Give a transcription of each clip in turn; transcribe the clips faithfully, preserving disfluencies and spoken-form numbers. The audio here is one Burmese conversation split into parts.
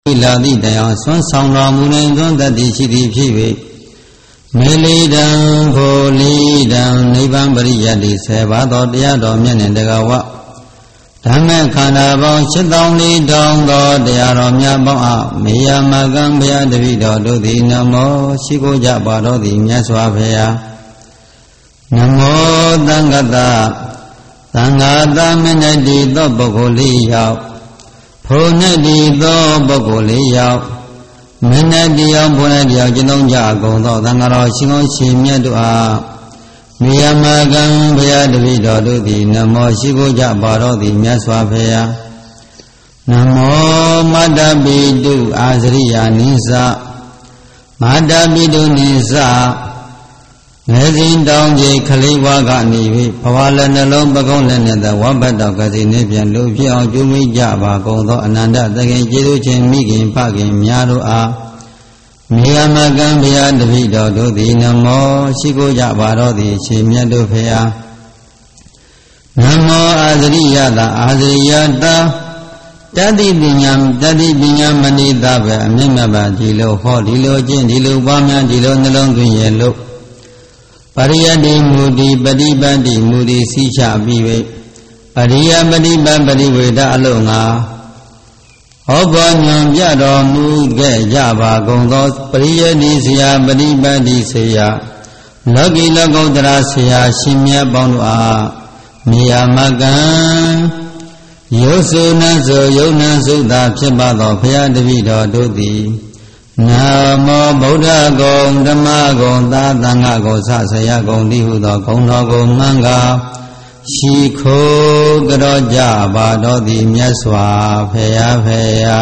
လာသည့်တိုင်အောင်ဆွမ်းဆောင်တော်မူနိုင်သောတတ္တိရှိသည်ဖြစ်၍မေလီတံဖိုလီတံနိဗ္ဗာန်ပရိယတ္တိဆေဘာသောတရားတော်မြတ်နှင့်တကားဝဓမ္မခန္ဓာပေါင်းရှစ်သောင်းလေးတောင်းသောတရားတော်များပေါင်းအားမေယမကံဘုရားတပည့်တော်တို့သည်နမောရှိခိုးကြပါတော်သည်မြတ်စွာဘုရားနမောသံဃတသံဃာသမဏတိသောပုဂ္ဂိုလ်လေးယောက်ဖို့နှင့်ဒီသောပုဂ္ဂိုလ်လေးယောက်မင်းနဲ့တရားဘုရားတရားကျင့်သုံးကြကုန်သောသံဃာတော်ရှင်ကောင်းရှင်မြတ်တို့အားမြေယမကံဘုရားတပည့်တော်တို့သည်နမောရှိခိုးကြပါတော်သည်မြတ်စွာဘုရားနမောမတ္တပိတုအာဇရိယာနိသမတ္တပိတုနိသငယ်စဉ်တောင်းကြီးခလေးဝါကနေပြီဘဝလည်းနှလုံးပကုံးလည်းနဲ့ဝဘတ်တော်ကစီနေပြန်လူဖြစ်အောင်ကျူးမိကြပါကုန်သောအနန္တသခင်ကျေးဇူးရှင်မိခင်ဖခင်များတို့အားမြေယမကံဘုရားတပည့်တော်တို့သည်နမောရှိခိုးကြပါတော်သည်ရှင်မြတ်တို့ဖေဟာနမောအာဇရိယတာအာဇရိယတာတတိပညာတတိပညာမဏိတပဲအမြင့်မြတ်ပါဒီလိုဟောဒီလိုကျင့်ဒီလိုပွားများဒီလိုနှလုံးသွင်းရလို့ပရိယတ္တိမူတိပฏิပတ်တိမူတိစီချပြီး၍ပရိယပฏิပတ်ပရိဝေဒအလုံးငါဟောပေါ်ညွန်ပြတော်မူခဲ့ကြပါကုန်သောပရိယတ္တိဆရာပฏิပတ်တိဆရာလောကီလောကုတ္တရာဆရာရှင်မြတ်ပေါင်းတို့အားမြေယမကံယုစုနဆိုယုံနစုသာဖြစ်ပါသောဘုရားတပည့်တော်တို့သည်နမောဗုဒ္ဓဂုံဓမ္မဂုံသာသံဃဂုံသဆရာဂုံတိဟုသောဂုံတော်ကိုမှန်ကားရှိခိုးကြောကြပါတော်သည်မြတ်စွာဘုရားဖေယာ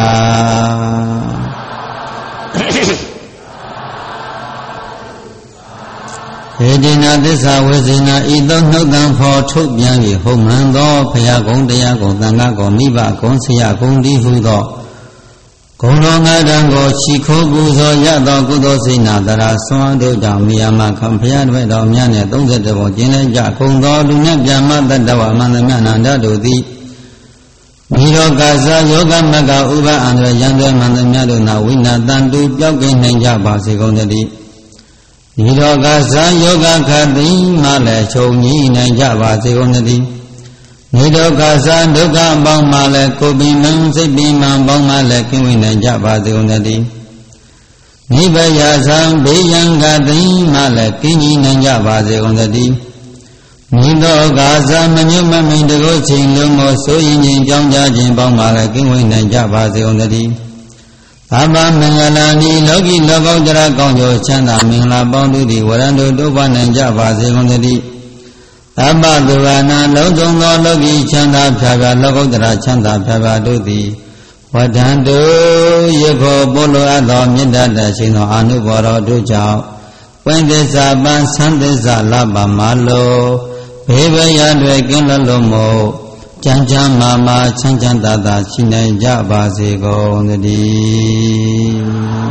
ဟေတိနာသစ္စာဝေဇိနာဤသို့နှုတ်တံဖော်ထုတ်ပြန်၍ဟုတ်မှန်သောဘုရားဂုံတရားဂုံသံဃဂုံမိဘဂုံဆရာဂုံတိဟုသောဂုံတော်ငါတံကိုချီခိုးပူဇော်ရသောကုသိုလ်စိတ်နာတရာဆွမ်းတို့ကြောင့်မြေယမခံဘုရားတပည့်တော်များနဲ့သုံးဆယ်တဘုံကျင်းလဲကြကုန်သောလူနဲ့ပြမတတ္တဝမန္တမြနန္ဒတို့သည်မိရောကာဇာယောဂမကဥပအန္တရယံသွဲမန္တမြတို့နာဝိနာတန်တူပြောက်ကင်းနိုင်ကြပါစေကုန်သတည်းမိရောကာဇာယောဂခတိမှလည်းချုပ်ငြိနိုင်ကြပါစေကုန်သတည်းနိဒုက္ခသဒုက္ခပေါင်းမှလည်းကိုယ်ပင်မစိတ်ပင်မပေါင်းမှလည်းကင်းဝေးနိုင်ကြပါစေကုန်သတည်းနိဗ္ဗယသံဘေးရန်ကတိမှလည်းကင်းကြီးနိုင်ကြပါစေကုန်သတည်းနိဒုက္ခသမညုမမိန်တကုချိန်လုံးကိုဆိုရင်ချင်းကြောင်းကြခြင်းပေါင်းမှလည်းကင်းဝေးနိုင်ကြပါစေကုန်သတည်းသဗ္ဗမင်္ဂလာနိလောကီလောကုတ္တရာကောင်းကျိုးချမ်းသာမင်္ဂလာပေါင်းတို့သည်ဝရံတို့တို့ပါနိုင်ကြပါစေကုန်သတည်းသဗ္ဗသူဝနာလုံးစုံသောလောကီချမ်းသာဖြာဖြာလောကုတ္တရာချမ်းသာဖြာဖြာတို့သည်ဝတ္တံတုယေခောပို့လိုအပ်သောမေတ္တာတရှင်သောအာနုဘော်တော်တို့ကြောင့်ဝိသစ္စာပန်သံသစ္စာလပါမလောဘေဘယတွေကင်းလွတ်လို့မို့ကြံကြမ်းမာမာချမ်းချမ်းသာသာရှိနိုင်ကြပါစေကုန်သတည်း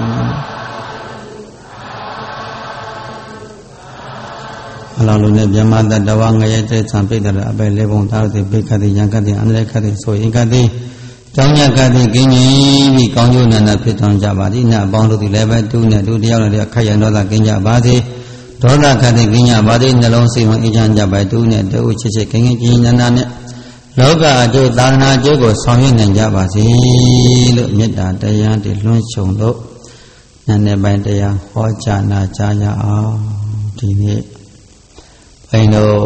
အလောလုံးနဲ့မြမတတဝငရဲတဲ့ဆံပိတ်တဲ့အပဲလေးပုံသားတွေပိတ်ခတ်တဲ့ရံခတ်တဲ့အန္တရာယ်ခတ်တဲ့ဆိုရင်ခတ်တဲ့ကြောင်းညကတဲ့ကင်းကြီးပြီးကောင်းကျိုးနဲ့ဖြစ်ထွန်းကြပါသည်နတ်အပေါင်းတို့ဒီလည်းပဲတူနဲ့တူတယောက်နဲ့ခက်ရံတော့တာကင်းကြပါစေဒေါသခတ်တဲ့ကင်းကြပါစေနှလုံးစိတ်ဝင်အေးချမ်းကြပါတူနဲ့တူချစ်ချစ်ကင်းကင်းကြီးညာနာနဲ့လောကအကျိုးသာသနာအကျိုးကိုဆောင်ရွက်နိုင်ကြပါစေလို့မေတ္တာတရားတွေလွှမ်းခြုံလို့ဉာဏ်နဲ့ပိုင်းတရားဟောကြားနာကြားရအောင်ဒီနေ့ဘိုင်းတို့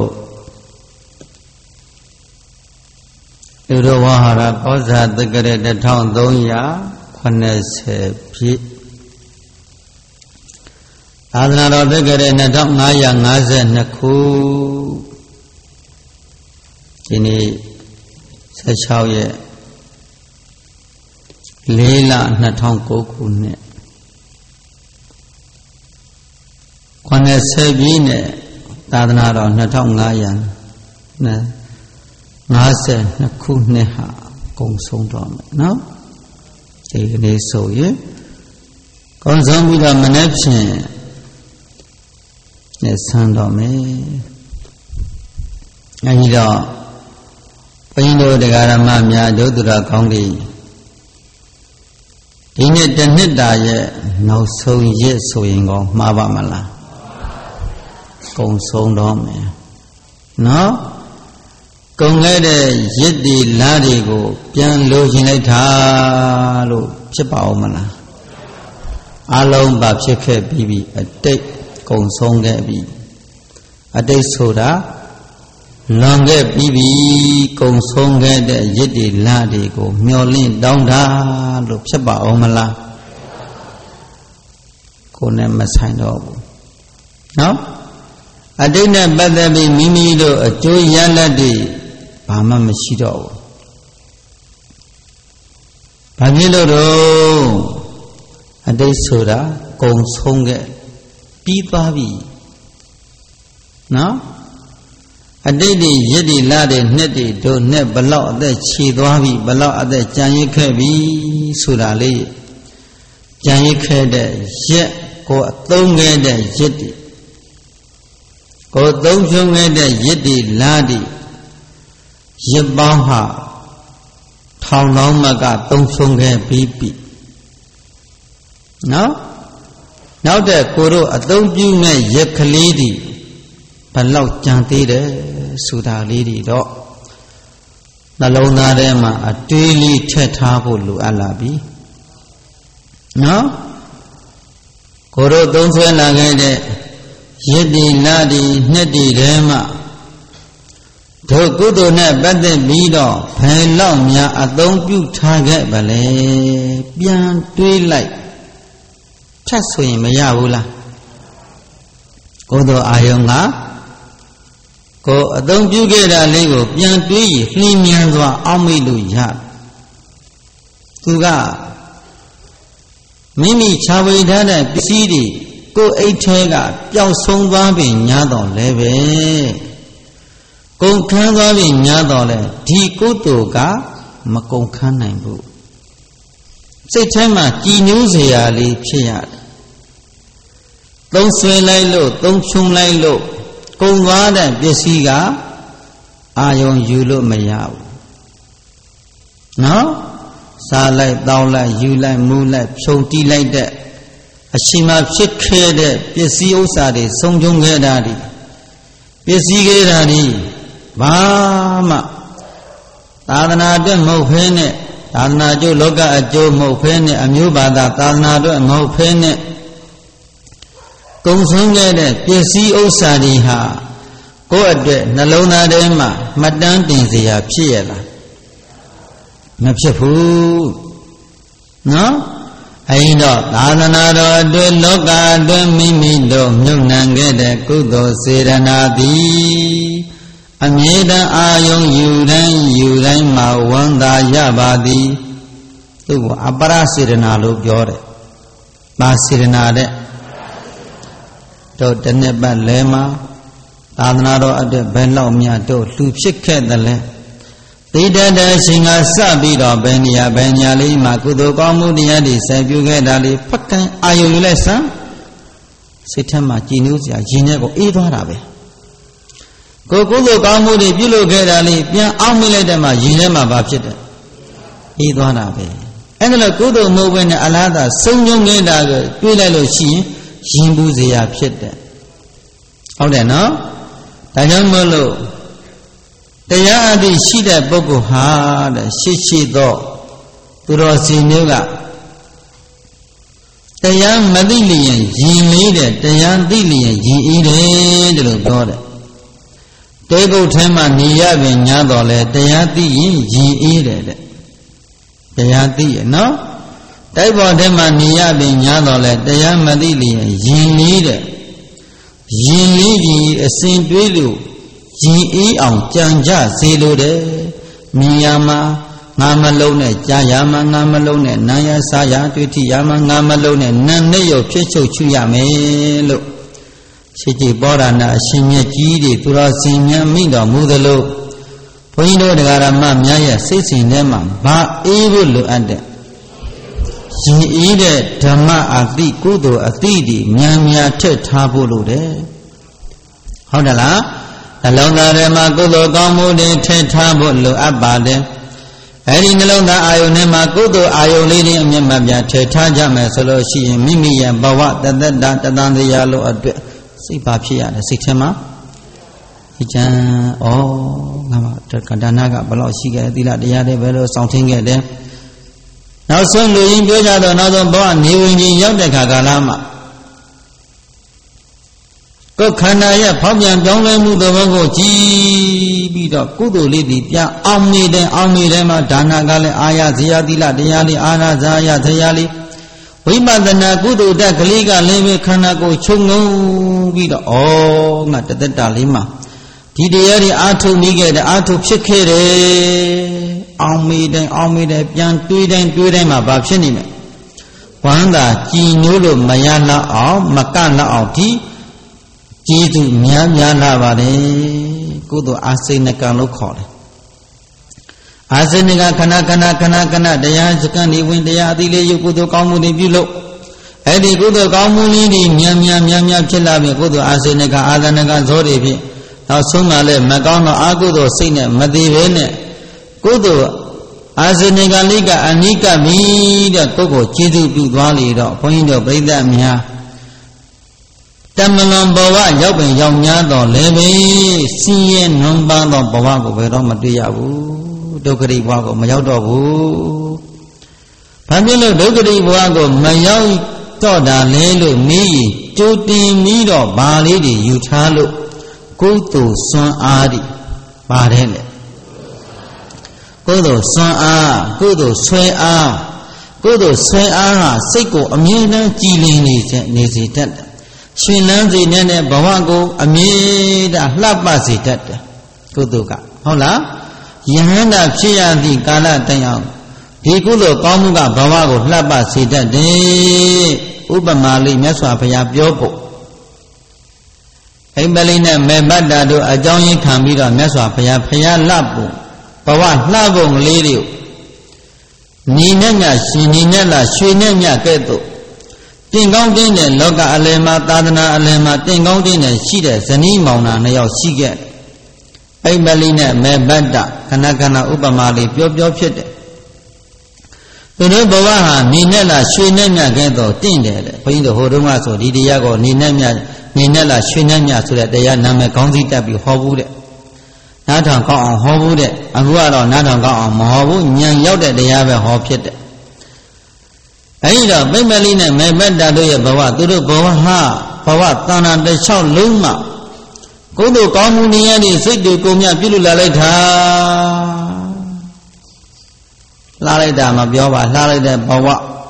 လူတော်ဝဟာရကောဇာတက္ကရတစ်ထောင်သုံးရာခုနှစ်ဆယ်ပြည့်သာသနာတော်တက္ကရနှစ်ထောင်ငါးရာငါးဆယ်နှစ်ခုဒီနေ့ဆယ်ခြောက်ရက်လေးလနှစ်ထောင်ကိုးခုနှစ်ခုနှစ်ဆယ်ပြည့်နဲ့သာသနာတော်နှစ်ထောင်ငါးရာငါးဆယ်နှစ်ခုနှစ်ဟာကုန်ဆုံးတော့မယ်နော်ဒီကနေ့ဆိုရင်ကုန်ဆုံးပြီးတော့မနေ့ဖြင့်နဲ့ဆန်းတော့မယ်အဲဒီတော့ဘုန်းကြီးတို့တရားဓမ္မများဒုတိယကောင်းကြီးဒီနေ့တစ်နှစ်တာရဲ့နောက်ဆုံးရက်ဆိုရင်ကောမှားပါမလားကုံဆုံးတော့မယ်နော်ကုံခဲ့တဲ့ရစ်ဒီလားတွေကိုပြန်လိုချင်လိုက်တာလို့ဖြစ်ပါဦးမလားအလုံးပါဖြစ်ခဲ့ပြီးပြီအတိတ်ကုံဆုံးခဲ့ပြီအတိတ်ဆိုတာလွန်ခဲ့ပြီးပြီကုံဆုံးခဲ့တဲ့ရစ်ဒီလားတွေကိုမျောလင့်တောင်းတာလို့ဖြစ်ပါဦးမလားကိုယ်နဲ့မဆိုင်တော့ဘူးနော်အတိတ်နဲ့ပတ်သက်ပြီးမိမိတို့အကျိုးရလဒ်တွေဘာမှမရှိတော့ဘူးဘာဖြစ်လို့တော့အတိတ်ဆိုတာကုံဆုံးခဲ့ပြီးသွားပြီနော်အတိတ်တွေရစ်တွေလာတွေနှစ်တွေတို့နဲ့ဘလောက်အသက်ခြေသွားပြီဘလောက်အသက်ကြံရစ်ခဲ့ပြီဆိုတာလေးကြံရစ်ခဲ့တဲ့ရက်ကိုအသုံးခဲ့တဲ့ရစ်တွေကိုသုံးဖြုံခဲ့တဲ့ရစ်တွေလာတွေရစ်ပေါင်းဟာထောင်လောင်းမကသုံးဖြုံခဲ့ပြီးပြီနော်နောက်တဲ့ကိုတို့အသုံးပြုမဲ့ရက်ကလေးတွေဘလောက်ကြံသေးတယ်ဆိုတာလေးတွေတော့နှလုံးသားထဲမှာအတွေးလေးထည့်ထားဖို့လိုအပ်လာပြီနော်ကိုတို့သုံးဆွဲလာခဲ့တဲ့ရစ်ဒီလာဒီနှစ်ဒီထဲမှာတို့ကုသိုလ်နဲ့ပတ်သက်ပြီးတော့ဘယ်လောက်များအသုံးပြုထားခဲ့ပါလဲပြန်တွေးလိုက်ဖြတ်ဆိုရင်မရဘူးလားကုသိုလ်အာယုံကကိုအသုံးပြုခဲ့တာလေးကိုပြန်တွေးရင်လှီးမြန်စွာအောက်မေ့လို့ရသူကမိမိခြာဝေထားတဲ့ပစ္စည်းတွေကိုအိတ်ထဲကပျောက်ဆုံးသွားပြီညာတော့လဲပဲကုန်ခန်းသွားပြီညာတော့လဲဒီကုသိုလ်ကမကုန်ခန်းနိုင်ဘူးစိတ်ထဲမှာကြည်ညိုစရာလေးဖြစ်ရတယ်သုံးဆွဲလိုက်လို့သုံးဖြုံလိုက်လို့ကုန်သွားတဲ့ပစ္စည်းကအာယုံယူလို့မရဘူးနော်စားလိုက်တောင်းလိုက်ယူလိုက်မူးလိုက်ဖြုံတီးလိုက်တဲ့အချိန်မှဖြစ်ခဲ့တဲ့ပစ္စည်းဥစ္စာတွေဆုံးရှုံးခဲ့တာဒီပစ္စည်းခဲ့တာဒီဘာမှသာသနာအတွက်မဟုတ်ဖ ೇನೆ သာသနာကျိုးလောကအကျိုးမဟုတ်ဖ ೇನೆ အမျိုးဘာသာသာသနာအတွက်မဟုတ်ဖ ೇನೆ ကုံဆုံးခဲ့တဲ့ပစ္စည်းဥစ္စာတွေဟာကိုယ့်အတွက်နှလုံးသားထဲမှာမှတ်တမ်းတင်စရာဖြစ်ရလားမဖြစ်ဘူးနော်အဲ့တော့သာသနာတော်အတွက်လောကအတွက်မိမိတို့မြုပ်နှံခဲ့တဲ့ကုသိုလ်စေတနာသည်အမြဲတမ်းအာယုံယူတိုင်းယူတိုင်းမှာဝမ်းသာရပါသည်သူကအပရစေတနာလို့ပြောတယ်။ပါစေတနာတဲ့တို့တစ်နှစ်ပတ်လဲမှာသာသနာတော်အတွက်ဘယ်လောက်များတို့လှူဖြစ်ခဲ့တယ်လဲသိတတ်တဲ့အချိန်ကစပြီးတော့ဘယ်နေရာဘယ်ညာလေးမှာကုသိုလ်ကောင်းမှုတရားတွေဆက်ပြုခဲ့တာလေးဖက်ကန်အာယုံယူလိုက်စမ်းစိတ်ထဲမှာကြည်နူးစရာရင်ထဲကိုအေးသွားတာပဲကိုကုသိုလ်ကောင်းမှုတွေပြုလုပ်ခဲ့တာလေးပြန်အောက်မိလိုက်တဲ့မှာရင်ထဲမှာဘာဖြစ်တယ်အေးသွားတာပဲအဲ့ဒါလို့ကုသိုလ်မဟုတ်ဘဲနဲ့အလားသာဆုံးညုံနေတာကိုတွေးလိုက်လို့ရှိရင်ရင်ပူစရာဖြစ်တယ်ဟုတ်တယ်နော်ဒါကြောင့်မို့လို့တရားအသည့်ရှိတဲ့ပုဂ္ဂိုလ်ဟာတဲ့ရှိရှိသောသူတော်စင်မျိုးကတရားမသိလျင်ရင်လေးတဲ့တရားသိလျင်ရင်အေးတယ်တဲ့လို့ပြောတယ်တေဘုတ်ထဲမှာနေရပင်ညာတော်လဲတရားသိရင်ရင်အေးတယ်တဲ့တရားသိရနော်တိုက်ပေါ်ထဲမှာနေရပင်ညာတော်လဲတရားမသိလျင်ရင်လေးတဲ့ရင်လေးကြီးအစဉ်တွေးလို့ရင်အေးအောင်ကြံကြစေလိုတယ်မြင်ရမှာငါမလုံးနဲ့ကြားရမှာငါမလုံးနဲ့နာရစားရတွေ့ထိရမှာငါမလုံးနဲ့နာနဲ့ရုပ်ဖြစ်ချုပ်ချရမယ်လို့ရှိကြည်ပေါ်ရဏအရှင်မြတ်ကြီးတွေသူတော်စင်မြတ်မိတော်မူသလိုဘုန်းကြီးတို့တရားဓမ္မများရဲ့စိတ်စဉ်ထဲမှာဘာအေးဖို့လိုအပ်တဲ့ရင်အေးတဲ့ဓမ္မအတိကုသိုလ်အတိတွေများများထည့်ထားဖို့လိုတယ်ဟုတ်တယ်လားနှလုံးသားထဲမှာကုသိုလ်ကောင်းမှုတွေထည့်ထားဖို့လိုအပ်ပါတယ်အဲ့ဒီနှလုံးသားအာယုန်ထဲမှာကုသိုလ်အာယုန်လေးတွေအမြတ်မှပြထည့်ထားကြမယ်ဆိုလို့ရှိရင်မိမိရဲ့ဘဝတသက်တာတသံတရားလို့အတွက်စိတ်ပါဖြစ်ရတယ်စိတ်ထဲမှာဒီချမ်းဩငါမကဒါနကဘယ်လောက်ရှိခဲ့သီလတရားတွေဘယ်လိုစောင့်ထင်းခဲ့တယ်နောက်ဆုံးလူရင်းပြောကြတော့နောက်ဆုံးဘဝနေဝင်ကြီးရောက်တဲ့ခါကာလမှာကိုယ်ခန္ဓာရဲ့ဖောက်ပြန်ပြောင်းလဲမှုသဘောကိုကြည်ပြီးတော့ကုသိုလ်လေးတွေပြအောင်နေတဲ့အောင်နေတဲ့မှာဒါနကလည်းအာရဇေယသီလတရားလေးအာနာဇာယတရားလေးဝိပဿနာကုသိုလ်တက်ကလေးကလည်းပဲခန္ဓာကိုယ်ချုပ်ငုံပြီးတော့ဩငါတသက်တာလေးမှာဒီတရားတွေအာထုမိခဲ့တယ်အာထုဖြစ်ခဲ့တယ်အောင်မေတိုင်းအောင်မေတိုင်းပြန်တွေးတိုင်းတွေးတိုင်းမှာဘာဖြစ်နေမလဲဝမ်းသာကြည်နိုးလို့မရလောက်အောင်မကလောက်အောင်ဒီကျေးဇူးများများလာပါတယ်ကုသိုလ်အာစိဏကံလို့ခေါ်တယ်အာစိဏကခဏခဏခဏခဏတရားစကံဒီဝင်တရားအသီးလေးရုပ်ကုသိုလ်ကောင်းမှုတွေပြုလို့အဲ့ဒီကုသိုလ်ကောင်းမှုလေးတွေများများများများဖြစ်လာပြီကုသိုလ်အာစိဏကအာသနကဇောတွေဖြစ်နောက်ဆုံးမှလည်းမကောင်းသောအကုသိုလ်စိတ်နဲ့မတည်ဘဲနဲ့ကုသိုလ်အာစိဏကလိကအနိကမိတဲ့ပုဂ္ဂိုလ်ကျေးဇူးပြုသွားလေတော့ဘုန်းကြီးတို့ပြိဿများတမလွန်ဘဝရောက်ပင်ရောက်များတော့လည်းပဲဆင်းရဲနွမ်းပါသောဘဝကိုဘယ်တော့မတွေ့ရဘူးဒုက္ခရိဘဝကိုမရောက်တော့ဘူးဘာဖြစ်လို့ဒုက္ခရိဘဝကိုမရောက်တော့တာလဲလို့မေးရင်ကြိုတင်ပြီးတော့ဗာလေးတွေယူထားလို့ကုသိုလ်စွမ်းအားတွေပါတယ်လေကုသိုလ်စွမ်းအားကုသိုလ်ဆွဲအားကုသိုလ်ဆွဲအားဟာစိတ်ကိုအမြဲတမ်းကြည်လင်နေစေနေစေတတ်တယ်ရှင်လန်းစေတဲ့ဘဝကိုအမြဲတမ်းလှပစေတတ်တယ်ကုသိုလ်ကဟုတ်လားယဟန္တာဖြစ်ရသည့်ကာလတိုင်အောင်ဒီကုသိုလ်ကောင်းမှုကဘဝကိုလှပစေတတ်တယ်ဥပမာလေးမြတ်စွာဘုရားပြောဖို့အိမ်ပလီနဲ့မေဘတ္တာတို့အကြောင်းရင်းခံပြီးတော့မြတ်စွာဘုရားဘုရားလှဖို့ဘဝလှဖို့ကလေးတွေညီနဲ့ညရှင်ညီနဲ့လားရွှေနဲ့ညကဲ့သို့တင်ကောင်းတင်းတဲ့လောကအလယ်မှာသာသနာအလယ်မှာတင်ကောင်းတင်းတဲ့ရှိတဲ့ဇနီးမောင်နှံနှစ်ယောက်ရှိခဲ့အိမ်ပလီနဲ့မေဘတ္တခဏခဏဥပမာလေးပြောပြောဖြစ်တယ်သူတို့ဘဝဟာညီနဲ့လားရွှေနဲ့ညကဲ့သို့တင့်တယ်တဲ့ဘုန်းကြီးတို့ဟိုတုန်းကဆိုဒီတရားကိုညီနဲ့ညညီနဲ့လားရွှေနဲ့ညဆိုတဲ့တရားနာမည်ကောင်းစည်းတက်ပြီးဟောဘူးတဲ့နားထောင်ကောင်းအောင်ဟောဘူးတဲ့အခုကတော့နားထောင်ကောင်းအောင်မဟောဘူးဉာဏ်ရောက်တဲ့တရားပဲဟောဖြစ်တယ်အဲဒီတော့ပိမလိနဲ့မေဘတ္တတို့ရဲ့ဘဝသူတို့ဘဝဟာဘဝတဏ္ဍာတစ်လျှောက်လုံးမှာကုသိုလ်ကောင်းမှုနေရတဲ့စိတ်တွေကိုမြပြုလို့လာလိုက်တာလှလိုက်တာမပြောပါလှလိုက်တဲ့ဘဝ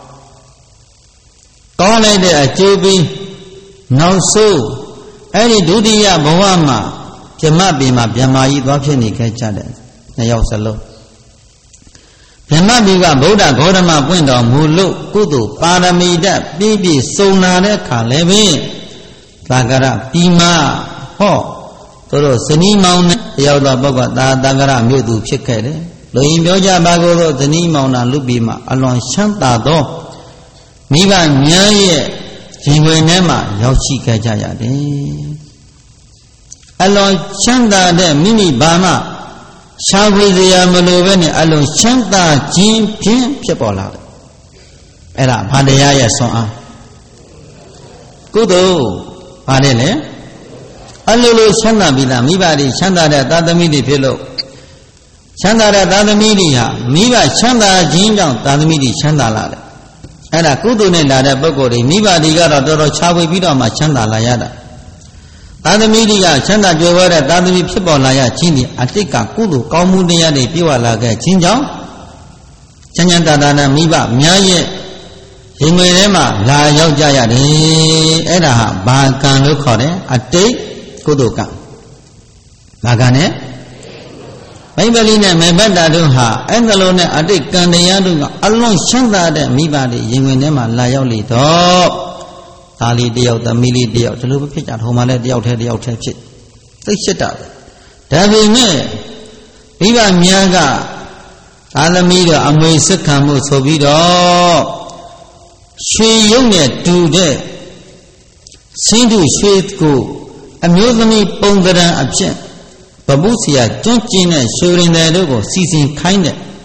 ကောင်းလိုက်တဲ့အကျိုးပြီးနောက်ဆုံးအဲ့ဒီဒုတိယဘဝမှာပြမပင်မှာဗြဟ္မာကြီးသွားဖြစ်နေခဲ့ကြတယ်နှစ်ယောက်စလုံးဗြဟ္မဘီကဗုဒ္ဓဂေါတမပွင့်တော်မူလို့ကုသိုလ်ပါရမီဓာတ်ပြည့်ပြည့်စုံလာတဲ့ခါလည်းပဲသာကရပြီးမှဟောသူတို့ဇနီးမောင်နဲ့တယောက်သောပုဂ္ဂိုလ်သာသာကရမြို့သူဖြစ်ခဲ့တယ်လူရင်ပြောကြပါကိုတော့ဇနီးမောင်နာလူပြီးမှအလွန်ချမ်းသာသောမိဘများရဲ့ရင်ဝင်ထဲမှာရောက်ရှိခဲ့ကြရတယ်အလွန်ချမ်းသာတဲ့မိမိဘာမှရှားဝေစရာမလိုပဲနဲ့အလုံးချမ်းသာခြင်းဖြင့်ဖြစ်ပေါ်လာတယ်အဲ့ဒါဘာတရားရဲ့ဆွမ်းအားကုသိုလ်ပါတယ်လေအလိုလိုချမ်းသာပြီးသားမိဘတွေချမ်းသာတဲ့သာသမီတွေဖြစ်လို့ချမ်းသာတဲ့သာသမီတွေဟာမိဘချမ်းသာခြင်းကြောင့်သာသမီတွေချမ်းသာလာတယ်အဲ့ဒါကုသိုလ်နဲ့လာတဲ့ပုဂ္ဂိုလ်တွေမိဘတွေကတော့တော်တော်ရှားဝေပြီးတော့မှချမ်းသာလာရတာသာသမီတွေကချမ်းသာကြွယ်ဝတဲ့သာသမီဖြစ်ပေါ်လာရခြင်းဒီအတိတ်ကကုသိုလ်ကောင်းမှုတရားတွေပြည့်ဝလာခဲ့ခြင်းကြောင့်ချမ်းချမ်းသာသာနဲ့မိဘများရဲ့ရင်ွယ်ထဲမှာလာရောက်ကြရတယ်အဲ့ဒါဟာဘာကံလို့ခေါ်တယ်အတိတ်ကုသိုလ်ကံဘာကံနဲ့မိဘလိနဲ့မေဘတ္တာတို့ဟာအဲ့ဒါလိုနဲ့အတိတ်ကံတရားတို့ကအလွန်ချမ်းသာတဲ့မိဘတွေရင်ွယ်ထဲမှာလာရောက်လေတော့သားလေးတယောက်သမီးလေးတယောက်ဒီလိုပဲဖြစ်ကြထုံမှလည်းတယောက်တည်းတယောက်တည်းဖြစ်သိရှိတာပဲဒါပေမဲ့မိဘများကသားသမီးတို့အမွေစစ်ခံမှုဆိုပြီးတော့ရွှေရုံနဲ့တူတဲ့စင်းတို့ရွှေကိုအမျိုးသမီးပုံသဏ္ဍာန်အဖြစ်ဗပုဆရာကျွန်းကျင်းတဲ့ရွှေရင်တွေတို့ကိုစီစဉ်ခိုင်းတဲ့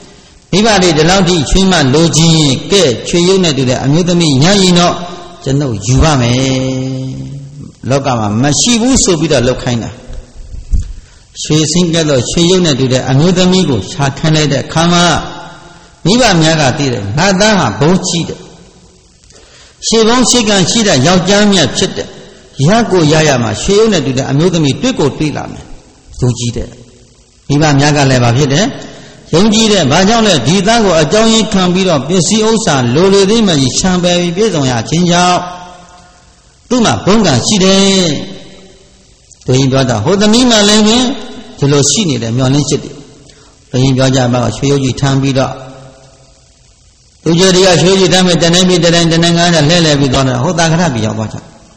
မိဘတွေဒီလောက်ထိချွေးမလိုချင်ကဲချွေရုပ်နဲ့တူတဲ့အမျိုးသမီးညာရင်တော့ကျွန်ုပ်ယူပါမယ်လောကမှာမရှိဘူးဆိုပြီးတော့လောက်ခိုင်းတာရွှေစင်းကဲတော့ရွှေရုပ်နဲ့တူတဲ့အမျိုးသမီးကိုရှာခန်းလိုက်တဲ့အခါမှာမိဘများကသိတယ်ငါသားဟာဘုံကြီးတယ်ရှေဘုံရှိကံရှိတဲ့ယောက်ျားမြတ်ဖြစ်တဲ့ရကိုရရမှာရွှေရုပ်နဲ့တူတဲ့အမျိုးသမီးတွေ့ကိုတွေ့လာမယ်ယုံကြည်တဲ့မိဘများကလည်းဗာဖြစ်တယ်ယုံကြည်တဲ့ဘာကြောင့်လဲဒီသားကိုအကြောင်းရင်းခံပြီးတော့ပစ္စည်းဥစ္စာလိုလေသေးမှကြီးခြံပယ်ပြီးပြည့်စုံရခြင်းကြောင့်သူ့မှာဘုံကံရှိတယ်တို့ရင်ပြောတာဟိုသမီးမှလည်းဖြင့်ဒီလိုရှိနေတယ်မျောလင်းရှိတယ်တို့ရင်ပြောကြပါရွှေရုပ်ကြီးထမ်းပြီးတော့သူကြတွေကရွှေကြီးထမ်းမဲ့တနေ့ပြီးတနေ့တနေ့ငါးနဲ့လှဲ့လှဲ့ပြီးသွားတယ်ဟိုတာခဏပြီးရောက်သွားကြ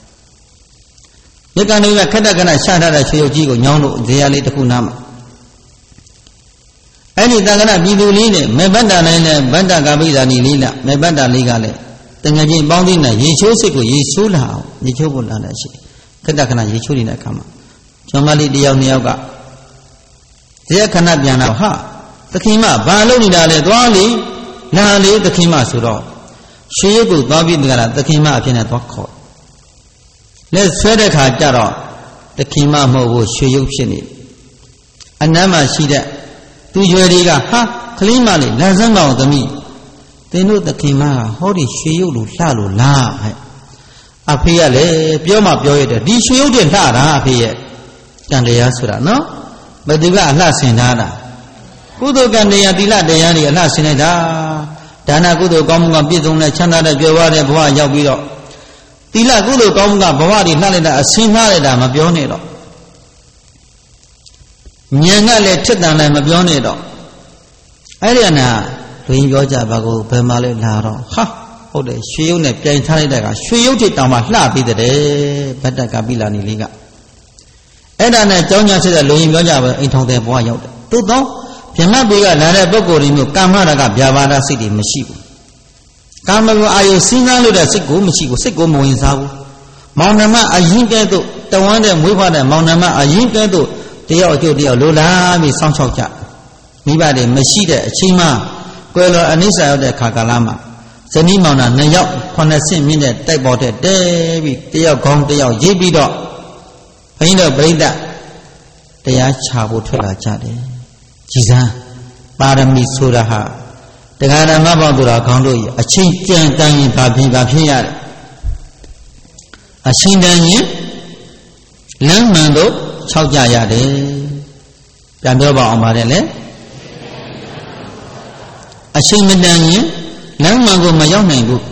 မြတ်ကနေကခက်တခဏရှာထားတဲ့ရွှေရုပ်ကြီးကိုညောင်းလို့ဇေယျလေးတစ်ခုနားမှာအဲ့ဒီတက္ကရာပြည်သူလေးနဲ့မေဘတ္တနိုင်နဲ့ဗတ္တကပိဇာနီလေးလားမေဘတ္တလေးကလည်းတငယ်ချင်းပေါင်းသိနဲ့ရေချိုးစိတ်ကိုရေချိုးလာအောင်ရေချိုးဖို့လာတဲ့ရှိခက်တခဏရေချိုးနေတဲ့အခါမှာကျောင်းမလေးတယောက်နှစ်ယောက်ကဇေယျခဏပြန်တော့ဟာသခင်မဘာလုပ်နေတာလဲသွားလေလာလေသခင်မဆိုတော့ရွှေရုပ်ကိုသွားပြီးတကလားသခင်မအဖြစ်နဲ့သွားခေါ်လက်ဆွဲတဲ့ခါကျတော့သခင်မမဟုတ်ဘူးရွှေရုပ်ဖြစ်နေအနမ်းမှာရှိတဲ့သူရွယ်တွေကဟာကလေးမလေးလမ်းစမ်းကောင်သမီးသင်တို့သခင်မကဟောဒီရွှေရုပ်လိုလှလို့လားဟဲ့အဖေကလည်းပြောမှပြောရတဲ့ဒီရွှေရုပ်တွေလှတာအဖေရဲ့ကံတရားဆိုတာနော်ဘယ်သူကအလှဆင်ထားတာကုသိုလ်ကံတရားသီလတရားတွေအလှဆင်နေတာဒါနကုသိုလ်ကောင်းမှုကပြည့်စုံတဲ့ချမ်းသာတဲ့ကြွယ်ဝတဲ့ဘဝရောက်ပြီးတော့သီလကုသိုလ်ကောင်းမှုကဘဝတွေလှလိုက်တာအစင်ထားလိုက်တာမပြောနဲ့တော့ဉာဏ်ကလည်းထက်တန်လည်းမပြောနဲ့တော့အဲ့ဒီအနာလူကြီးပြောကြပါကိုဘယ်မှာလဲလာတော့ဟာဟုတ်တယ်ရွှေရုပ်နဲ့ပြိုင်ထားလိုက်တဲ့ကရွှေရုပ်ထိတောင်မှလှပြီးတဲ့ဗတ္တကပိလာနီလေးကအဲ့ဒါနဲ့ကြောင်းညာဖြစ်တဲ့လူကြီးပြောကြပါအိမ်ထောင်တဲ့ဘဝရောက်တယ်သို့တော့ဗြဟ္မပေကလာတဲ့ပုဂ္ဂိုလ်တွေမျိုးကာမရာဂဗျာပါဒစိတ်တွေမရှိဘူးကာမဂုဏ်အာယုစဉ်းစားလို့တဲ့စိတ်ကိုမရှိဘူးစိတ်ကိုမဝင်စားဘူးမောင်နှမအရင်ကဲ့သို့တဝမ်းတဲ့မွေးဖွားတဲ့မောင်နှမအရင်ကဲ့သို့တယောက်အကျိုးတယောက်လိုလားပြီးစောင့်ရှောက်ကြမိဘတွေမရှိတဲ့အချိန်မှကွယ်လွန်အနိစ္စရောက်တဲ့ခါကာလမှာဇနီးမောင်နှံနှစ်ယောက်ခုနှစ်ဆင့်မြင့်တဲ့တိုက်ပေါ်တဲ့တဲပြီးတယောက်ခေါင်းတယောက်ရိပ်ပြီးတော့ဘိန်းတော်ပြိဋ္ဌတရားချဖို့ထွက်လာကြတယ်ကြည်စမ်းပါရမီဆိုတာဟာတရားဓမ္မပေါင်းသူတော်ကောင်းတို့အချိန်ကြံတန်ရင်ဘာဖြစ်ဘာဖြစ်ရတယ်အချိန်တန်ရင်လမ်းမှန်တို့ခြောက်ကြရတယ်ပြန်ပြောပါအောင်ပါတယ်လေအချိန်မတန်ရင်လမ်းမှန်ကိုမရောက်နိုင်ဘူး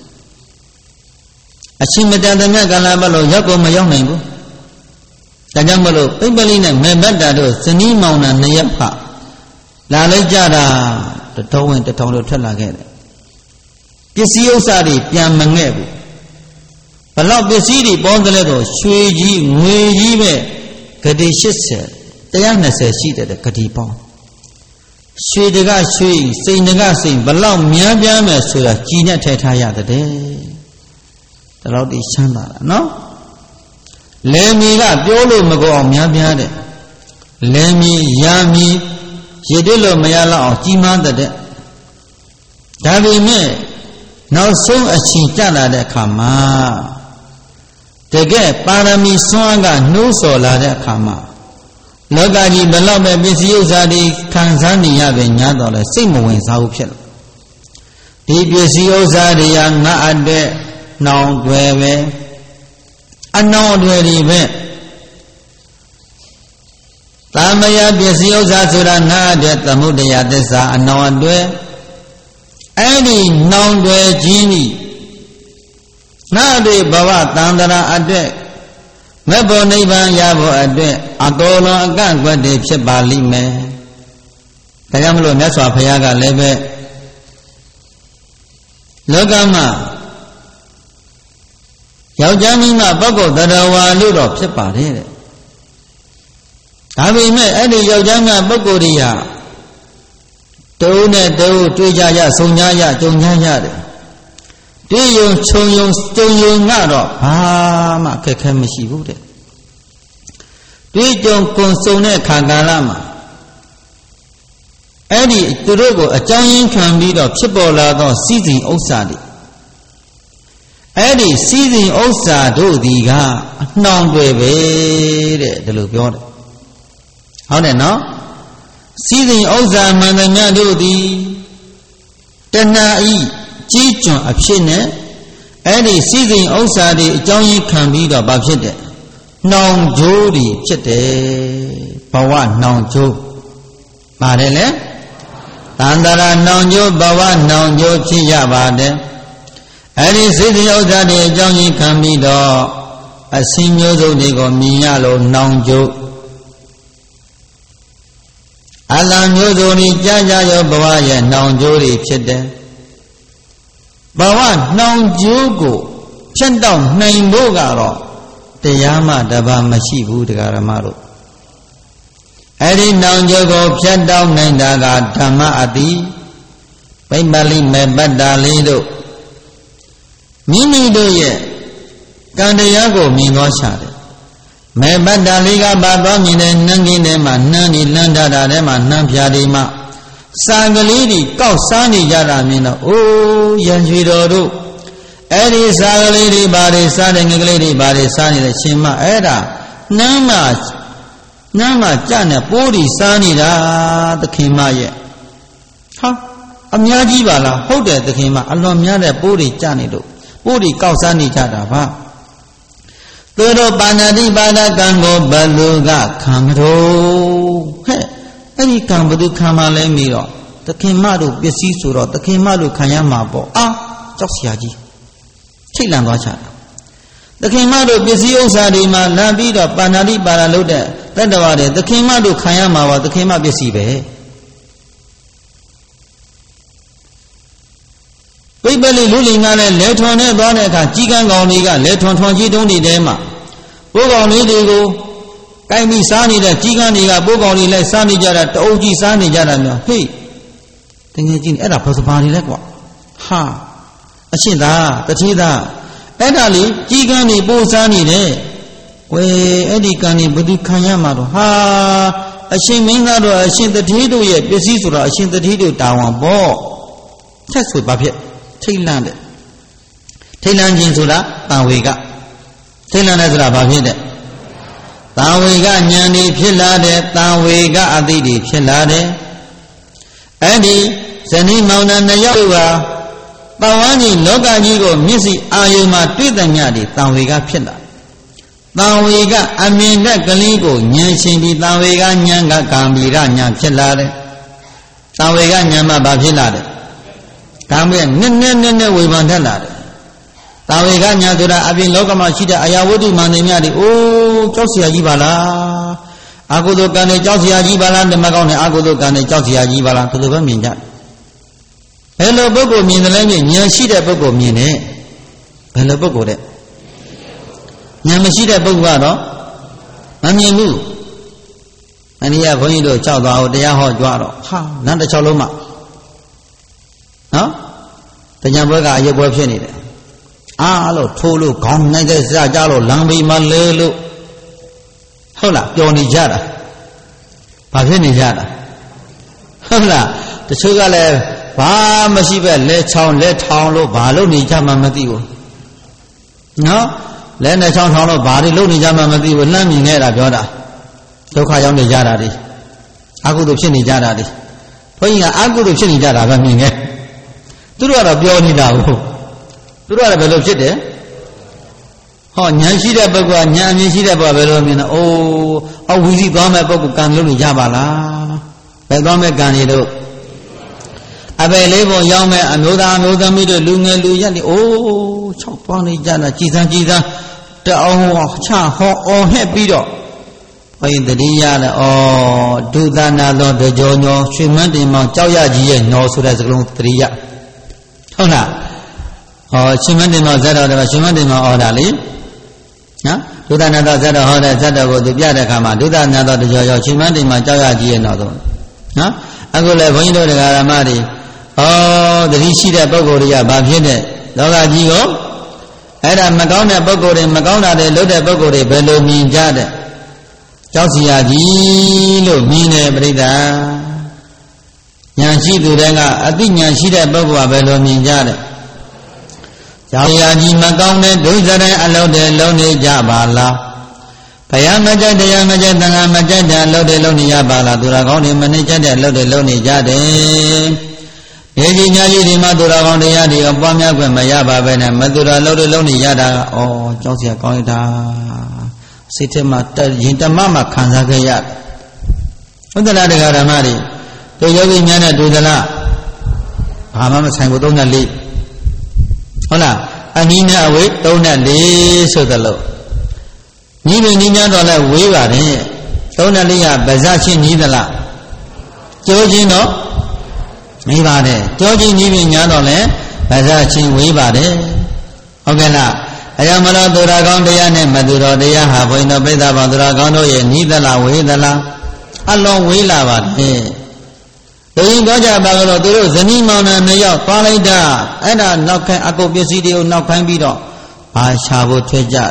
အချိန်မတန်တဲ့မြတ်ကာလပတ်လို့ရောက်ကိုမရောက်နိုင်ဘူးဒါကြောင့်မလို့ပိပ္ပလိနဲ့မေဘတ္တာတို့ဇနီးမောင်နှံနှစ်ယောက်ကလာလိုက်ကြတာတတော်ဝင်တထောင်တို့ထွက်လာခဲ့တယ်ပစ္စည်းဥစ္စာတွေပြန်မငဲ့ဘူးဘလောက်ပစ္စည်းတွေပေါင်းတယ်လဲတော့ရွှေကြီးငွေကြီးပဲဂတိရှစ်ဆယ် ၁၂၀ရှိတဲ့ဂတိပေါင်းရွှေတကရွှေစိန်တကစိန်ဘလောက်များပြားမယ်ဆိုတာကြည်နဲ့ထည့်ထားရတဲ့ဒါတော့ဒီချမ်းသာတာနော်လေမီကပြောလို့မကောအောင်များပြားတဲ့လေမီရာမီရည်တွေ့လို့မရတော့အောင်ကြီးမားတဲ့ဒါပေမဲ့နောက်ဆုံးအချိန်ကြလာတဲ့အခါမှာတကယ်ပါရမီစွမ်းကနှိုးဆော်လာတဲ့အခါမှာလောကကြီးဘလောက်ပဲပစ္စည်းဥစ္စာတွေခံစားနေရပဲညာတော့လဲစိတ်မဝင်စားဘူးဖြစ်လို့ဒီပစ္စည်းဥစ္စာတွေကငါအတဲ့နှောင်တွေပဲအနှောင်တွေတွေပဲသာမယပစ္စည်းဥစ္စာဆိုတာငါအတဲ့သမုဒယသစ္စာအနှောင်တွေအဲ့ဒီနှောင်တွေချင်းဤငါတွေဘဝတန်တရာအတွက်မေဖို့နိဗ္ဗာန်ရဖို့အတွက်အတော်လုံးအကန့်ကွက်တွေဖြစ်ပါလိမ့်မယ်။ဒါကြောင့်မလို့မြတ်စွာဘုရားကလည်းပဲလောကမှာယောက်ျားမိန်းမပုဂ္ဂိုလ်တရားဝါလို့တော့ဖြစ်ပါတယ်တဲ့။ဒါပေမဲ့အဲ့ဒီယောက်ျားမိန်းမပုဂ္ဂိုလ်တွေဟာတုံးနဲ့တုံးတွေ့ကြရဆုံကြရကြုံကြရတယ်။တွေ့ယုံခြုံယုံကြုံယုံကတော့ဘာမှအခက်ခဲမရှိဘူးတဲ့တွေ့ကြုံကုံစုံတဲ့ခါကာလမှာအဲ့ဒီသူတို့ကိုအကြောင်းရင်းခံပြီးတော့ဖြစ်ပေါ်လာသောစီစဉ်ဥစ္စာတွေအဲ့ဒီစီစဉ်ဥစ္စာတို့ဒီကအနှောင်တွေပဲတဲ့ဒီလိုပြောတယ်ဟုတ်တယ်နော်စီစဉ်ဥစ္စာမှန်သမျှတို့သည်တဏှာဤကြီးကျွံအဖြစ်နဲ့အဲ့ဒီစီစဉ်ဥစ္စာတွေအကြောင်းရင်းခံပြီးတော့ဘာဖြစ်တယ်နှောင်ကြိုးတွေဖြစ်တယ်ဘဝနှောင်ကြိုးပါတယ်လေတန်တရာနှောင်ကြိုးဘဝနှောင်ကြိုးဖြစ်ရပါတယ်အဲ့ဒီစိတ်ဥစ္စာတွေအကြောင်းကြီးခံပြီးတော့အစင်းမျိုးစုံတွေကိုမြင်ရလို့နှောင်ကြိုးအလံမျိုးစုံတွေကြာကြာရောဘဝရဲ့နှောင်ကြိုးတွေဖြစ်တယ်ဘဝနှောင်ကြိုးကိုဖြတ်တော့နိုင်ဖို့ကတော့တရားမှတပါမရှိဘူးတရားဓမ္မတို့အဲ့ဒီနှောင်ကြိုးကိုဖြတ်တော့နိုင်တာကဓမ္မအတိဗိပလိမေပတ္တာလေးတို့မိမိတို့ရဲ့ကံတရားကိုမြင်သောရှာတယ်မေပတ္တာလေးကပါသွားမြင်တဲ့နှမ်းကင်းထဲမှာနှမ်းဒီလန်းထားတာထဲမှာနှမ်းဖြာဒီမှာစာကလေးတွေကောက်စားနေကြတာမြင်တော့အိုးရံရွှေတော်တို့အဲ့ဒီစာကလေးတွေဘာတွေစားတဲ့ငကလေးတွေဘာတွေစားနေတဲ့ရှင်မအဲ့ဒါနှမ်းမှာနှမ်းမှာကြနဲ့ပိုးတွေစားနေတာသခင်မရဲ့ဟာအများကြီးပါလားဟုတ်တယ်သခင်မအလွန်များတဲ့ပိုးတွေကြနေလို့ပိုးတွေကောက်စားနေကြတာပါသူတို့ပါဏာတိပါဒကံကိုဘလူကခံမလို့ဟဲ့အဲ့ဒီကံဘသူခံမှလဲပြီးတော့သခင်မတို့ပစ္စည်းဆိုတော့သခင်မတို့ခံရမှာပေါ့အာကြောက်စရာကြီးထိတ်လန့်သွားချတာသခင်မတို့ပစ္စည်းဥစ္စာတွေမှာလာပြီးတော့ပါဏာတိပါဒလို့တဲ့တတ္တဝါတွေသခင်မတို့ခံရမှာပါသခင်မပစ္စည်းပဲပိပလိလူလီငါလည်းလဲထွန်နဲ့သွားတဲ့အခါကြီးကန်းကောင်တွေကလဲထွန်ထွန်ကြီးတုံးတွေထဲမှာပိုးကောင်လေးတွေကိုကိုင်းပြီးစားနေတဲ့ကြီးကန်းတွေကပိုးကောင်တွေလည်းစားနေကြတာတအုပ်ကြီးစားနေကြတာမျိုးဟေးတကယ်ကြီးအဲ့ဒါဘာစပါနေလဲကွာဟာအရှင်သာတတိသာအဲ့ဒါလေကြီးကန်းတွေပိုးစားနေတယ်ဝေအဲ့ဒီကံတွေဘယ်သူခံရမှာတော့ဟာအရှင်မင်းသားတို့အရှင်တတိတို့ရဲ့ပစ္စည်းဆိုတော့အရှင်တတိတို့တာဝန်ပေါ့ဆက်ဆိုဘာဖြစ်ထိတ်လန့်တဲ့ထိတ်လန့်ခြင်းဆိုတာတန်ဝေကထိတ်လန့်တဲ့ဆိုတာဘာဖြစ်တဲ့တန်ဝေကဉာဏ်တွေဖြစ်လာတဲ့တန်ဝေကအသိတွေဖြစ်လာတဲ့အဲ့ဒီဇနီးမောင်နှံနှစ်ယောက်ဟာပဝန်းကြီးလောကကြီးကိုမျက်စိအာယုံမှာတွေ့တဲ့ညတွေတန်ဝေကဖြစ်လာတန်ဝေကအမြင်တဲ့ကလေးကိုဉာဏ်ရှင်ပြီးတန်ဝေကဉာဏ်ကကာမီရဉာဏ်ဖြစ်လာတယ်တန်ဝေကဉာဏ်မှာဘာဖြစ်လာတယ်ဒါမှမဟုတ်နည်းနည်းနည်းနည်းဝေဖန်ထက်လာတယ်။တာဝေကညာဆိုတာအပြင်လောကမှာရှိတဲ့အရာဝတ္ထုမှန်တွေများတွေအိုးကြောက်စရာကြီးပါလား။အကုသိုလ်ကံတွေကြောက်စရာကြီးပါလားဓမ္မကောင်းတဲ့အကုသိုလ်ကံတွေကြောက်စရာကြီးပါလားဒီလိုပဲမြင်ကြတယ်။ဘယ်လိုပုဂ္ဂိုလ်မြင်တယ်လဲမြင်ဉာဏ်ရှိတဲ့ပုဂ္ဂိုလ်မြင်တယ်။ဘယ်လိုပုဂ္ဂိုလ်တဲ့ဉာဏ်မရှိတဲ့ပုဂ္ဂိုလ်ကတော့မမြင်ဘူး။အနည်းကဘုန်းကြီးတို့ကြောက်သွားအောင်တရားဟောကြွတော့ဟာနန်းတစ်ချောင်းလုံးမှာနော်တရားပွဲကအရုပ်ပွဲဖြစ်နေတယ်အားလို့ထိုးလို့ခေါင်းနိုင်တဲ့စကြလို့လမ်းဘေးမှာလဲလို့ဟုတ်လားပျော်နေကြတာဘာဖြစ်နေကြတာဟုတ်လားတချို့ကလည်းဘာမရှိပဲလဲချောင်းလဲထောင်လို့ဘာလို့နေကြမှမသိဘူးနော်လဲနဲ့ချောင်းထောင်လို့ဘာတွေလုပ်နေကြမှမသိဘူးလှမ်းမြင်နေတာပြောတာဒုက္ခရောက်နေကြတာဒီအကုသိုလ်ဖြစ်နေကြတာဒီဘုန်းကြီးကအကုသိုလ်ဖြစ်နေကြတာပဲမြင်ခဲ့သူတို့ကတော့ပြောနေတာဟုတ်သူတို့ကဘယ်လိုဖြစ်တယ်ဟောဉာဏ်ရှိတဲ့ပုဂ္ဂိုလ်ကဉာဏ်အမြင်ရှိတဲ့ပုဂ္ဂိုလ်ဘယ်လိုမြင်လဲအိုးအဝီစီသွားမဲ့ပုဂ္ဂိုလ်ကံလို့နေကြပါလားဘယ်သွားမဲ့ကံတွေတို့အဘယ်လေးပုံရောက်မဲ့အမျိုးသားအမျိုးသမီးတို့လူငယ်လူရက်တွေအိုးချောက်သွားနေကြတာကြည်စမ်းကြည်စမ်းတအောင်ချဟောအော်ဟက်ပြီးတော့ဘုရင်တတိယလည်းဩဒုသနာသောတကြောညောရွှေမန်းတင်မောင်ကြောက်ရကြီးရဲ့ညောဆိုတဲ့စကားလုံးတတိယဟုတ်လားဟောရှင်မတင်မောဇတ်တော်တယ်ရှင်မတင်မောဟောတာလေနော်ဒုသနာတော်ဇတ်တော်ဟောတဲ့ဇတ်တော်ကိုသူပြတဲ့အခါမှာဒုသနာတော်တကြောရောရှင်မတင်မောကြောက်ရကြီးရဲ့နောက်ဆုံးနော်အခုလည်းဘုန်းကြီးတို့တရားဓမ္မတွေဩတတိရှိတဲ့ပုဂ္ဂိုလ်တွေကဘာဖြစ်တဲ့လောကကြီးကိုအဲ့ဒါမကောင်းတဲ့ပုဂ္ဂိုလ်တွေမကောင်းတာတွေလုပ်တဲ့ပုဂ္ဂိုလ်တွေဘယ်လိုမြင်ကြတဲ့ကြောက်စရာကြီးလို့မြင်တယ်ပြိဿညာရှိသူတွေကအသိဉာဏ်ရှိတဲ့ပုဂ္ဂိုလ်ကဘယ်လိုမြင်ကြလဲကြောင်ရာကြီးမကောင်းတဲ့ဒုစရိုက်အလုပ်တွေလုပ်နေကြပါလားဘုရားမကြိုက်တရားမကြိုက်သံဃာမကြိုက်တဲ့အလုပ်တွေလုပ်နေကြပါလားသူတော်ကောင်းတွေမနှိမ့်ကြတဲ့အလုပ်တွေလုပ်နေကြတယ်ဒီကြီးညာကြီးဒီမှာသူတော်ကောင်းတရားတွေအပွားများခွင့်မရပါပဲနဲ့မသူတော်လုပ်တွေလုပ်နေရတာကဩကြောက်เสียကောင်းရတာစိတ်ထဲမှာရင်တမမှခံစားခဲ့ရတယ်ဟုတ်သလားတရားဓမ္မတွေတို့ယောဂီများနဲ့တူသလားဘာမှမဆိုင်ဘူးသုံးနဲ့လေးဟုတ်လားအနည်းနဲ့အဝေးသုံးနဲ့လေးဆိုသလိုညီမညီများတော့လဲဝေးပါတယ်သုံးနဲ့လေးကဗဇချင်းညီသလားကြိုးချင်းတော့မေးပါတယ်ကြိုးချင်းညီမညာတော့လဲဗဇချင်းဝေးပါတယ်ဟုတ်ကဲ့လားအယမတော်သူတော်ကောင်းတရားနဲ့မသူတော်တရားဟာဘုန်းတော်ပိဿဘောသူတော်ကောင်းတို့ရဲ့ညီသလားဝေးသလားအလွန်ဝေးလာပါတယ်ဘုရင်ကောကြပါကတော့သူတို့ဇနီးမောင်နှံနှစ်ယောက်သွားလိုက်တာအဲ့ဒါနောက်ခိုင်းအကုတ်ပစ္စည်းတွေကိုနောက်ခိုင်းပြီးတော့ဘာရှာဖို့ထွက်ကြ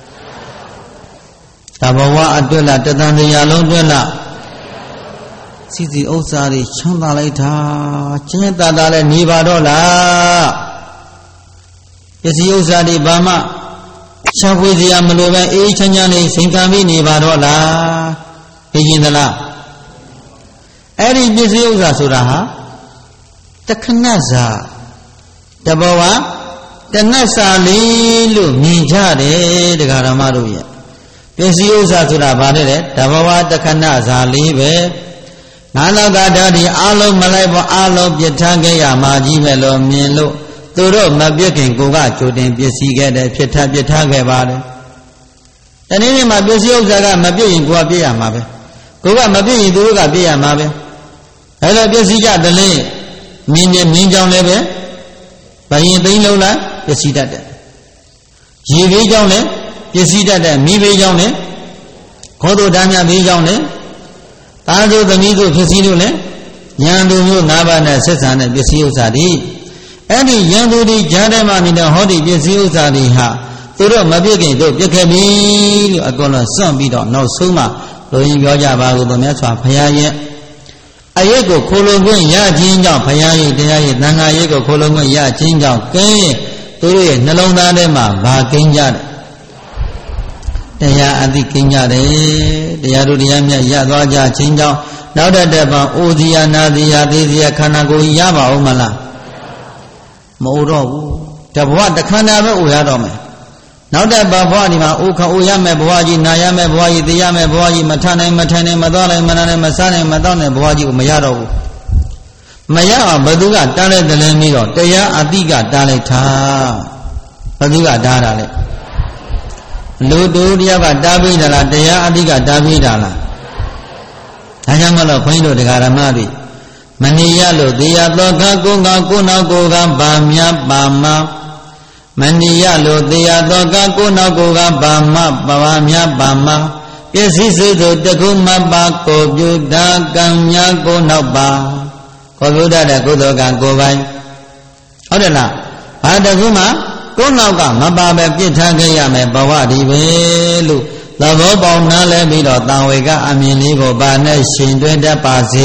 တဘဝအတွက်လားတသံတရားလုံးအတွက်လားစီစီဥစ္စာတွေချမ်းသာလိုက်တာကျင်းသာသာလည်းနေပါတော့လားပစ္စည်းဥစ္စာတွေဘာမှရှာဖွေစရာမလိုပဲအေးချမ်းချမ်းလေးစိန်ခံပြီးနေပါတော့လားသိရင်သလားအဲ့ဒီပစ္စည်းဥစ္စာဆိုတာဟာတခဏစာတဘဝတဏ္ဍစာလေးလို့မြင်ကြတယ်တရားဓမ္မတို့ရဲ့ပစ္စည်းဥစ္စာဆိုတာဘာလဲတဘဝတခဏစာလေးပဲငါလောကဓာတ်ဒီအလုံးမလိုက်ပေါ်အလုံးပြဋ္ဌာန်းခဲ့ရမှာကြီးပဲလို့မြင်လို့သူတို့မပြည့်ခင်ကိုကကြိုတင်ပစ္စည်းခဲ့တယ်ဖြစ်ထားပြဋ္ဌာန်းခဲ့ပါတယ်တနေ့နေ့မှာပစ္စည်းဥစ္စာကမပြည့်ရင်ကိုကပြည့်ရမှာပဲကိုကမပြည့်ရင်သူတို့ကပြည့်ရမှာပဲအဲ့တော့ပစ္စည်းကြတလင်းမြင်းနဲ့မြင်းကြောင်လည်းပဲဘယင်သိန်းလုံးလားပစ္စည်းတတ်တယ်ရေဘေးကြောင်လည်းပစ္စည်းတတ်တယ်မိဘေးကြောင်လည်းခေါ်တို့ဓာမြဘေးကြောင်လည်းတာတို့သမီးတို့ပစ္စည်းတို့လည်းရန်သူမျိုး၅ပါးနဲ့ဆက်ဆံတဲ့ပစ္စည်းဥစ္စာတွေအဲ့ဒီရန်သူတွေကြားထဲမှာနေတဲ့ဟောဒီပစ္စည်းဥစ္စာတွေဟာသူတို့မပြည့်ခင်တို့ပြည့်ခဲ့ပြီလို့အကုန်လုံးစွန့်ပြီးတော့နောက်ဆုံးမှလူရင်းပြောကြပါဘူးတို့မြတ်စွာဘုရားရဲ့အရေးကိုခိုလုံခွင့်ရခြင်းကြောင့်ဘုရားရဲ့တရားရဲ့သံဃာရေးကိုခိုလုံခွင့်ရခြင်းကြောင့်ကဲသူတို့ရဲ့နှလုံးသားထဲမှာဘာကင်းကြတယ်တရားအသိကင်းကြတယ်တရားတို့တရားမြတ်ရသွားကြခြင်းကြောင့်နောက်တစ်တက်ပေါင်းအိုဇီယာနာဇီယာသေဇီယာခန္ဓာကိုယ်ရပါဦးမလားမအိုတော့ဘူးတဘဝတစ်ခန္ဓာပဲအိုရတော့မယ်နောက်တဲ့ဘဝဒီမှာအိုခအိုရမယ်ဘဝကြီးနာရမယ်ဘဝကြီးသိရမယ်ဘဝကြီးမထနိုင်မထိုင်နိုင်မသွားနိုင်မနာနိုင်မစားနိုင်မတော့နိုင်ဘဝကြီးကိုမရတော့ဘူးမရအောင်ဘသူကတားလိုက်တယ်လဲပြီးတော့တရားအတိကတားလိုက်တာဘသူကတားတာလဲလူတူတရားကတားပြီးတာလားတရားအတိကတားပြီးတာလားဒါကြောင့်မလို့ခွင်းတို့တရားဓမ္မတွေမနေရလို့တရားတော်ကကိုယ်ကကိုယ်နောက်ကိုယ်ကဗာမြပါမမဏိယလိုတရားတော်ကကိုယ်နောက်ကိုယ်ကဗာမပဝါမြပါမပစ္စည်းစုတို့တကုမပါကိုပြုတာကံညာကိုယ်နောက်ပါကိုပြုတတ်တဲ့ကုသိုလ်ကကိုယ်ပိုင်ဟုတ်တယ်လားဘာတကုမှကိုယ်နောက်ကမပါပဲပြစ်ထားခဲ့ရမယ်ဘဝဒီပဲလို့သဘောပေါက်နားလဲပြီးတော့တန်ဝေကအမြင်လေးကိုဗာနဲ့ရှင်တွဲတတ်ပါစေ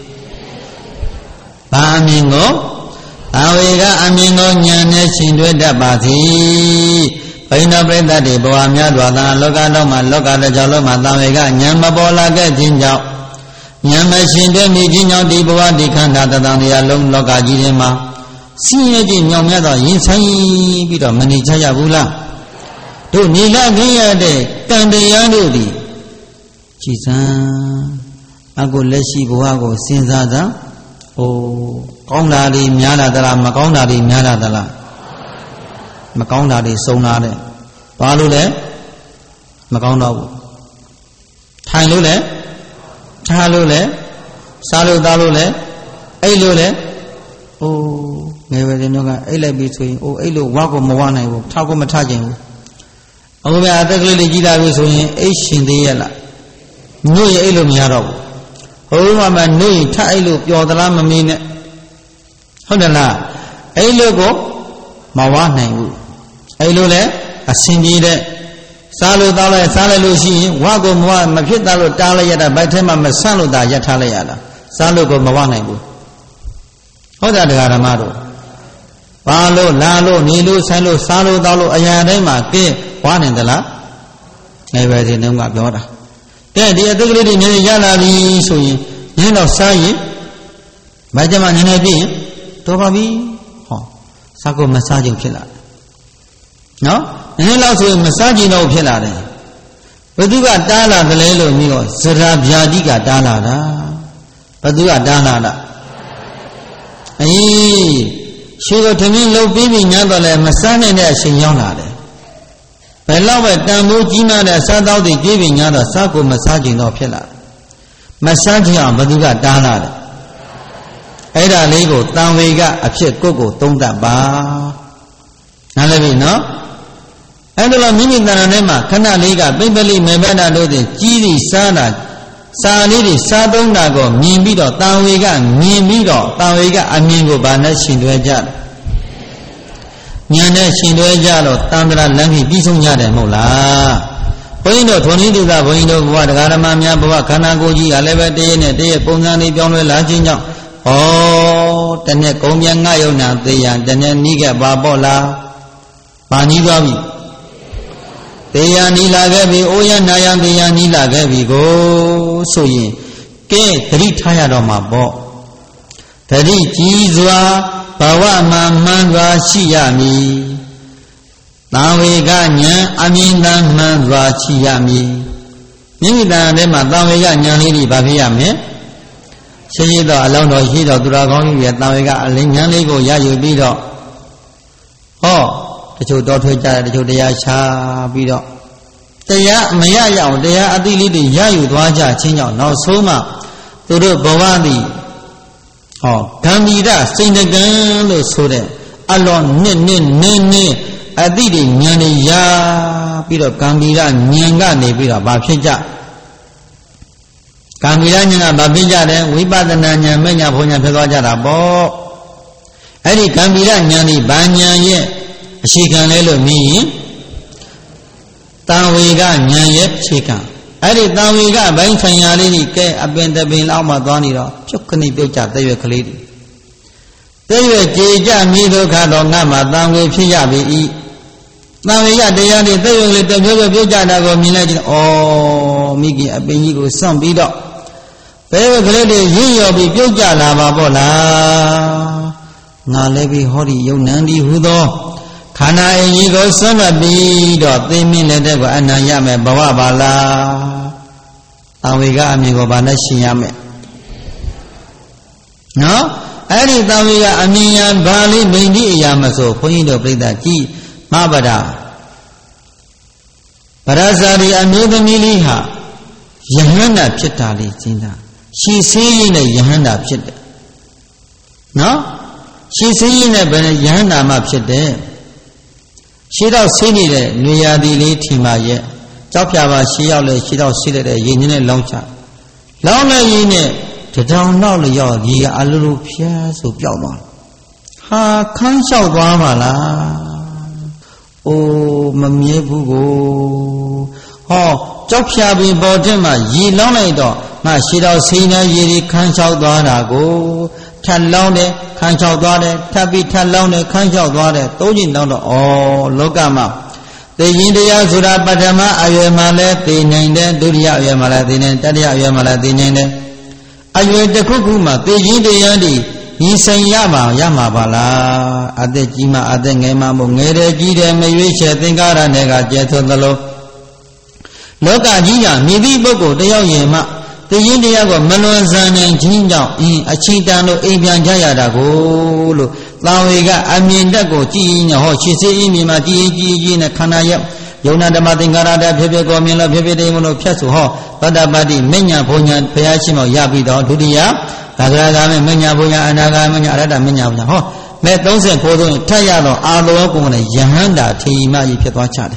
ဘာအမြင်ကိုအဝေကအမြင်ကိုဉာဏ်နဲ့ရှင်တွဲတတ်ပါစေဘိနပရိသတ်တွေဘဝများစွာသာလောကတော်မှာလောကတစ်ကြောင်လုံးမှာတန်ဝေကဉာဏ်မပေါ်လာခဲ့ခြင်းကြောင့်ဉာဏ်မရှင်တွဲမိခြင်းကြောင့်ဒီဘဝဒီခန္ဓာတန်တရားလုံးလောကကြီးထဲမှာဆင်းရဲခြင်းညောင်မြတ်သောရင်ဆိုင်ပြီးတော့မနေကြရဘူးလားတို့နေလာခင်းရတဲ့ကံတရားတို့သည်ကြည်စံအခုလက်ရှိဘဝကိုစဉ်းစားကြဟိုကောင်းတာတွေများလာသလားမကောင်းတာတွေများလာသလားမကောင်းတာတွေစုံလာတဲ့ဘာလို့လဲမကောင်းတော့ဘူးထိုင်လို့လဲထားလို့လဲစားလို့သားလို့လဲအိတ်လို့လဲအိုးငယ်ပဲတဲ့တော့ကအိတ်လိုက်ပြီးဆိုရင်အိုးအိတ်လို့ဝါကိုမဝနိုင်ဘူးထားကိုမထားခြင်းဘူးအခုပဲအသက်ကလေးတွေကြီးလာပြီဆိုရင်အိတ်ရှင်သေးရဲ့လားညို့ရဲ့အိတ်လို့မရတော့ဘူးဟိုမှာမနှိမ့်ထအဲ့လို့ပျော်သလားမမင်းနဲ့ဟုတ်တယ်လားအဲ့လို့ကိုမဝနိုင်ဘူးအဲ့လို့လဲအစင်ကြီးတဲ့စားလို့တောင်းလိုက်စားလိုက်လို့ရှိရင်ဝါကိုမဝမဖြစ်တာလို့တားလိုက်ရတာဘိုက်ထဲမှာမဆန့်လို့သာရထားလိုက်ရတာစားလို့ကိုမဝနိုင်ဘူးဟုတ်တယ်တရားဓမ္မတို့ပါလို့လာလို့နေလို့ဆိုင်လို့စားလို့တောက်လို့အရာတိုင်းမှာကဲဝါနေသလားငယ်ပဲဒီနှုန်းကပြောတာတဲ့ဒီအတုကလေးတွေနေရလာပြီဆိုရင်ညင်းတော့စားရင်မကြမှာနည်းနည်းပြည့်ရင်တော်ပါပြီဟောစားကိုမစားခြင်းဖြစ်လာတယ်နော်နည်းနည်းလောက်ဆိုရင်မစားခြင်းတော့ဖြစ်လာတယ်ဘသူကတားလာတယ်လဲလို့ပြီးတော့ဇရာဗျာတိကတားလာတာဘသူကတားလာတာအေးရှိကိုထမင်းလုံးပြီးပြီညတော့လဲမစားနိုင်တဲ့အချိန်ရောက်လာတယ်ဘယ်တော့ပဲတန်ဖိုးကြီးမားတဲ့စားတောက်တွေပြေးပြီညတော့စားကိုမစားခြင်းတော့ဖြစ်လာတယ်မစားခြင်းအောင်ဘသူကတားလာတယ်အဲ့ဒါလေးကိုတန်ဝေကအဖြစ်ကိုယ့်ကိုသုံးတတ်ပါနားလည်ပြီနော်အဲ့ဒါလို့မိမိတဏ္ဍာထဲမှာခဏလေးကပိပလိမေဘဒတို့တင်ကြီးစီစားတာစားလေးတွေစားသုံးတာကိုမြင်ပြီးတော့တန်ဝေကမြင်ပြီးတော့တန်ဝေကအမြင်ကိုဗာနဲ့ရှင်တွဲကြတယ်ဉာဏ်နဲ့ရှင်တွဲကြတော့တန်ត្រာလမ်းကြီးပြီးဆုံးကြတယ်မဟုတ်လားဘုန်းကြီးတို့ထုံနည်းသူကဘုန်းကြီးတို့ဘဝတရားဓမ္မများဘဝခန္ဓာကိုယ်ကြီးကလည်းပဲတည်းနဲ့တည်းရဲ့ပုံစံလေးပြောင်းလဲလာခြင်းကြောင့်ဩတနေ့ကုံပြန်ငါယုံနာသေးရတနေ့နီးခဲ့ပါပေါ့လားပါနီးသွားပြီသေယနီးလာခဲ့ပြီအိုးရနာယသေယနီးလာခဲ့ပြီကိုဆိုရင်ကဲသတိထားရတော့မှာပေါ့သတိကြီးစွာဘဝမှာမှန်စွာရှိရမည်သံဝေကဉာဏ်အမြင်တမ်းမှန်စွာရှိရမည်မိမိတန်ထဲမှာသံဝေကဉာဏ်လေးတွေဘာဖြစ်ရမလဲရှိရှိတော့အလောင်းတော်ရှိတော့သူတော်ကောင်းကြီးရဲ့တန်ဝေကအလင်းဉာဏ်လေးကိုရယူပြီးတော့ဟောတချို့တော်ထွေးကြတယ်တချို့တရားချပြီးတော့တရားမရရအောင်တရားအသိလေးတွေရယူသွားကြချင်းကြောင့်နောက်ဆုံးမှသူတို့ဘဝသည်ဟောဓမ္မိဒစိန်တကံလို့ဆိုတဲ့အလွန်နစ်နစ်နင်းနင်းအသိတွေဉာဏ်တွေရပြီးတော့ကံမိဒဉာဏ်ကနေပြီးတော့ဘာဖြစ်ကြကံမိဒဉာဏ်ကဘာဖြစ်ကြတယ်ဝိပဿနာဉာဏ်မဲ့ဉာဏ်ဘုံဉာဏ်ဖြစ်သွားကြတာပေါ့အဲ့ဒီကံမိဒဉာဏ်ဒီဘာဉာဏ်ရဲ့အရှိခံလဲလို့မြင်ရင်တံဝေကဉာဏ်ရဲ့အခြေခံအဲ့ဒီတံဝေကဘိုင်းဆိုင်ရာလေးကြီးကဲအပင်တပင်လောက်မှသွားနေတော့ဖြုတ်ခဏိပြုတ်ကြတဲ့ရွက်ကလေးတွေတဲ့ရွက်ကြေကြမိဒုက္ခတော့ငါမှတံဝေဖြစ်ရပြီဤတံဝေကတရားတွေတဲ့ရွက်လေးတစ်ပြုတ်ပြုတ်ကြတာကိုမြင်လိုက်ကြည့်ဩမိခင်အပင်ကြီးကိုစွန့်ပြီးတော့ဘဲရွက်ကလေးတွေရင့်ရော်ပြီးပြုတ်ကြလာပါပေါ့လားငါလည်းပြီးဟောဒီယုံနံဒီဟူသောခန္ဓာအကြီးကိုစွန့်မှတ်ပြီးတော့သိမြင်တဲ့ကိုအနံရမယ်ဘဝပါလားတံဝေကအမြင်ကိုဗာနဲ့ရှင်ရမယ်နော်အဲ့ဒီတံဝေကအမြင်ရဘာလေးမိန်ဒီအရာမဆိုဘုန်းကြီးတို့ပြိဿကြည်မဗဒဗရဇာရီအမျိုးသမီးလေးဟာယဟန္တာဖြစ်တာလေးကျင်းတာရှည်ဆေးရင်းနဲ့ယဟန္တာဖြစ်တယ်နော်ရှည်ဆေးရင်းနဲ့ဘယ်ယဟန္တာမှဖြစ်တယ်ရှည်တော့ဆေးနေတဲ့နွေရာသီလေးထီမာရဲ့ကြောက်ဖြာပါရှည်ရောက်လဲရှည်တော့ဆေးလိုက်တဲ့ရင်ကြီးနဲ့လောင်းချလောင်းလိုက်ရင်းနဲ့တထောင်နောက်လျောက်ရေအလိုလိုဖျားဆိုပြောက်သွားဟာခန်းလျှောက်သွားပါလားအိုးမမြဲဘူးကိုဟောကြောက်ဖြာပြီးပေါ်တဲ့မှာရေလောင်းလိုက်တော့ငါရှည်တော့ဆေးနေရေဒီခန်းလျှောက်သွားတာကိုထပ်လောင်းတယ်ခန်းလျှောက်သွားတယ်ထပ်ပြီးထပ်လောင်းတယ်ခန်းလျှောက်သွားတယ်သုံးချိန်လောင်းတော့ဩလောကမှာသိရင်တရားဆိုတာပထမအရွယ်မှာလဲသိနိုင်တယ်ဒုတိယအရွယ်မှာလဲသိနိုင်တတိယအရွယ်မှာလဲသိနိုင်တယ်အရွယ်တစ်ခုခုမှာသိရင်တရားဒီညီဆိုင်ရမှာရမှာပါလားအသက်ကြီးမှအသက်ငယ်မှမို့ငယ်တယ်ကြီးတယ်မရွေးချယ်သင်္ကာရနဲ့ကကျဲသွန်းသလိုလောကကြီးကမြည်သည့်ပုဂ္ဂိုလ်တယောက်ရင်မှသိရင်တရားကိုမလွန်ဆန်နိုင်ခြင်းကြောင့်အင်းအချိန်တန်လို့အိမ်ပြန်ကြရတာကိုလို့သာဝေကအမြင်တက်ကိုကြည်ရင်ဟောရှင်းစေးအင်းမြင်မှာကြည်ကြည်ကြည်နဲ့ခန္ဓာရဲ့ယုံနာဓမ္မသင်္ကာရတဲ့ဖြစ်ဖြစ်ကိုမြင်လို့ဖြစ်ဖြစ်တိမ်မလို့ဖြတ်ဆိုဟောသတ္တပတ္တိမညာဘုံညာဘုရားရှိမောရပြီးတော့ဒုတိယသာဂရဂါမမညာဘုံညာအနာဂါမညာအရတ္တမညာဘုံညာဟောမဲ့သုံးဆယ်ကိုသုံးထက်ရတော့အာလောကုံနဲ့ယဟန္တာထေမကြီးဖြစ်သွားချတယ်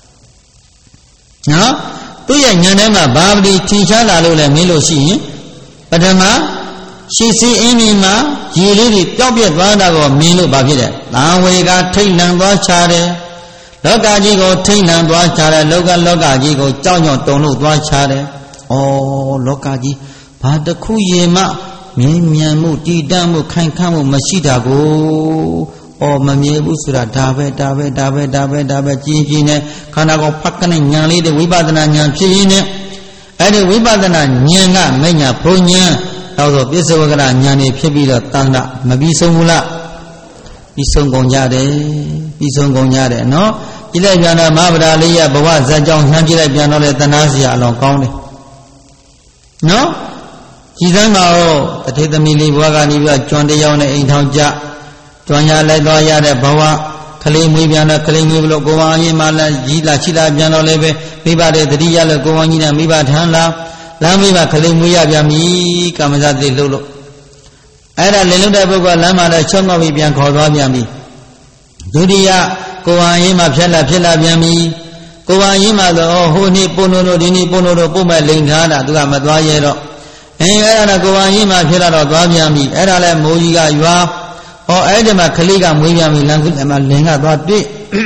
နော်သူ့ရဲ့ဉာဏ်ထဲမှာဘာပတိထင်ရှားလာလို့လဲမင်းလို့ရှိရင်ပထမရှည်စီအင်းဒီမှာရေလေးတွေပျောက်ပြက်သွားတာကိုမြင်လို့ဘာဖြစ်လဲ။သာဝေကထိတ်လန့်သွားချတယ်။လောကကြီးကိုထိတ်လန့်သွားချတယ်လောကလောကကြီးကိုကြောက်ရွံ့တုန်လို့သွားချတယ်။ဩလောကကြီးဘာတစ်ခုရေမှမြင်မြန်မှုတည်တံ့မှုခိုင်ခန့်မှုမရှိတာကိုအော်မမြဲဘူးဆိုတာဒါပဲဒါပဲဒါပဲဒါပဲဒါပဲကြည်ကြည်နဲ့ခန္ဓာကိုယ်ဖတ်ကနေဉာဏ်လေးတွေဝိပဿနာဉာဏ်ဖြစ်ရင်းနဲ့အဲ့ဒီဝိပဿနာဉာဏ်ကမညာဘုံဉာဏ်တော့ဆိုပစ္စဝကရဉာဏ်တွေဖြစ်ပြီးတော့တန်တာမပြီးဆုံးဘူးလားပြီးဆုံးကုန်ကြတယ်ပြီးဆုံးကုန်ကြတယ်နော်ကြည့်လိုက်ပြန်တော့မဟာဗဒလေးရဘဝဇတ်ကြောင်းနှမ်းကြည့်လိုက်ပြန်တော့လေတဏှာစရာအလောင်းကောင်းတယ်နော်ကြည်စမ်းပါဦးတထေသမီးလေးဘဝကနေပြီးတော့ကျွမ်းတရားနဲ့အိမ်ထောင်ကြကျွမ်းရလိုက်သွားရတဲ့ဘဝခလေးမွေးပြန်တော့ခလေးမွေးဘလို့ကိုယ်ဝါရင်မှလည်းကြီးလာရှိလာပြန်တော့လည်းပဲမိဘတဲ့တတိယလို့ကိုယ်ဝါကြီးနဲ့မိဘထမ်းလာလမ်းမိဘခလေးမွေးရပြန်ပြီကာမဇတိလှုပ်လို့အဲ့ဒါလေလွတ်တဲ့ပုဂ္ဂိုလ်လမ်းမှာလည်းချုံငေါပြီးပြန်ခေါ်သွားပြန်ပြီဒုတိယကိုယ်ဝါရင်မှဖြက်လာဖြစ်လာပြန်ပြီကိုယ်ဝါရင်မှဆိုဟိုနေ့ပုံနို့တို့ဒီနေ့ပုံနို့တို့ပုံမဲ့လိန်ထားတာသူကမသွားရဲတော့အဲအဲ့ဒါကကိုယ်ဝါရင်မှဖြစ်လာတော့သွားပြန်ပြီအဲ့ဒါလည်းမိုးကြီးကရွာဟောအဲ့ဒီမှာခလေးကမွေးပြန်ပြီလမ်းကူးမှာလင်ကသွားတွေ့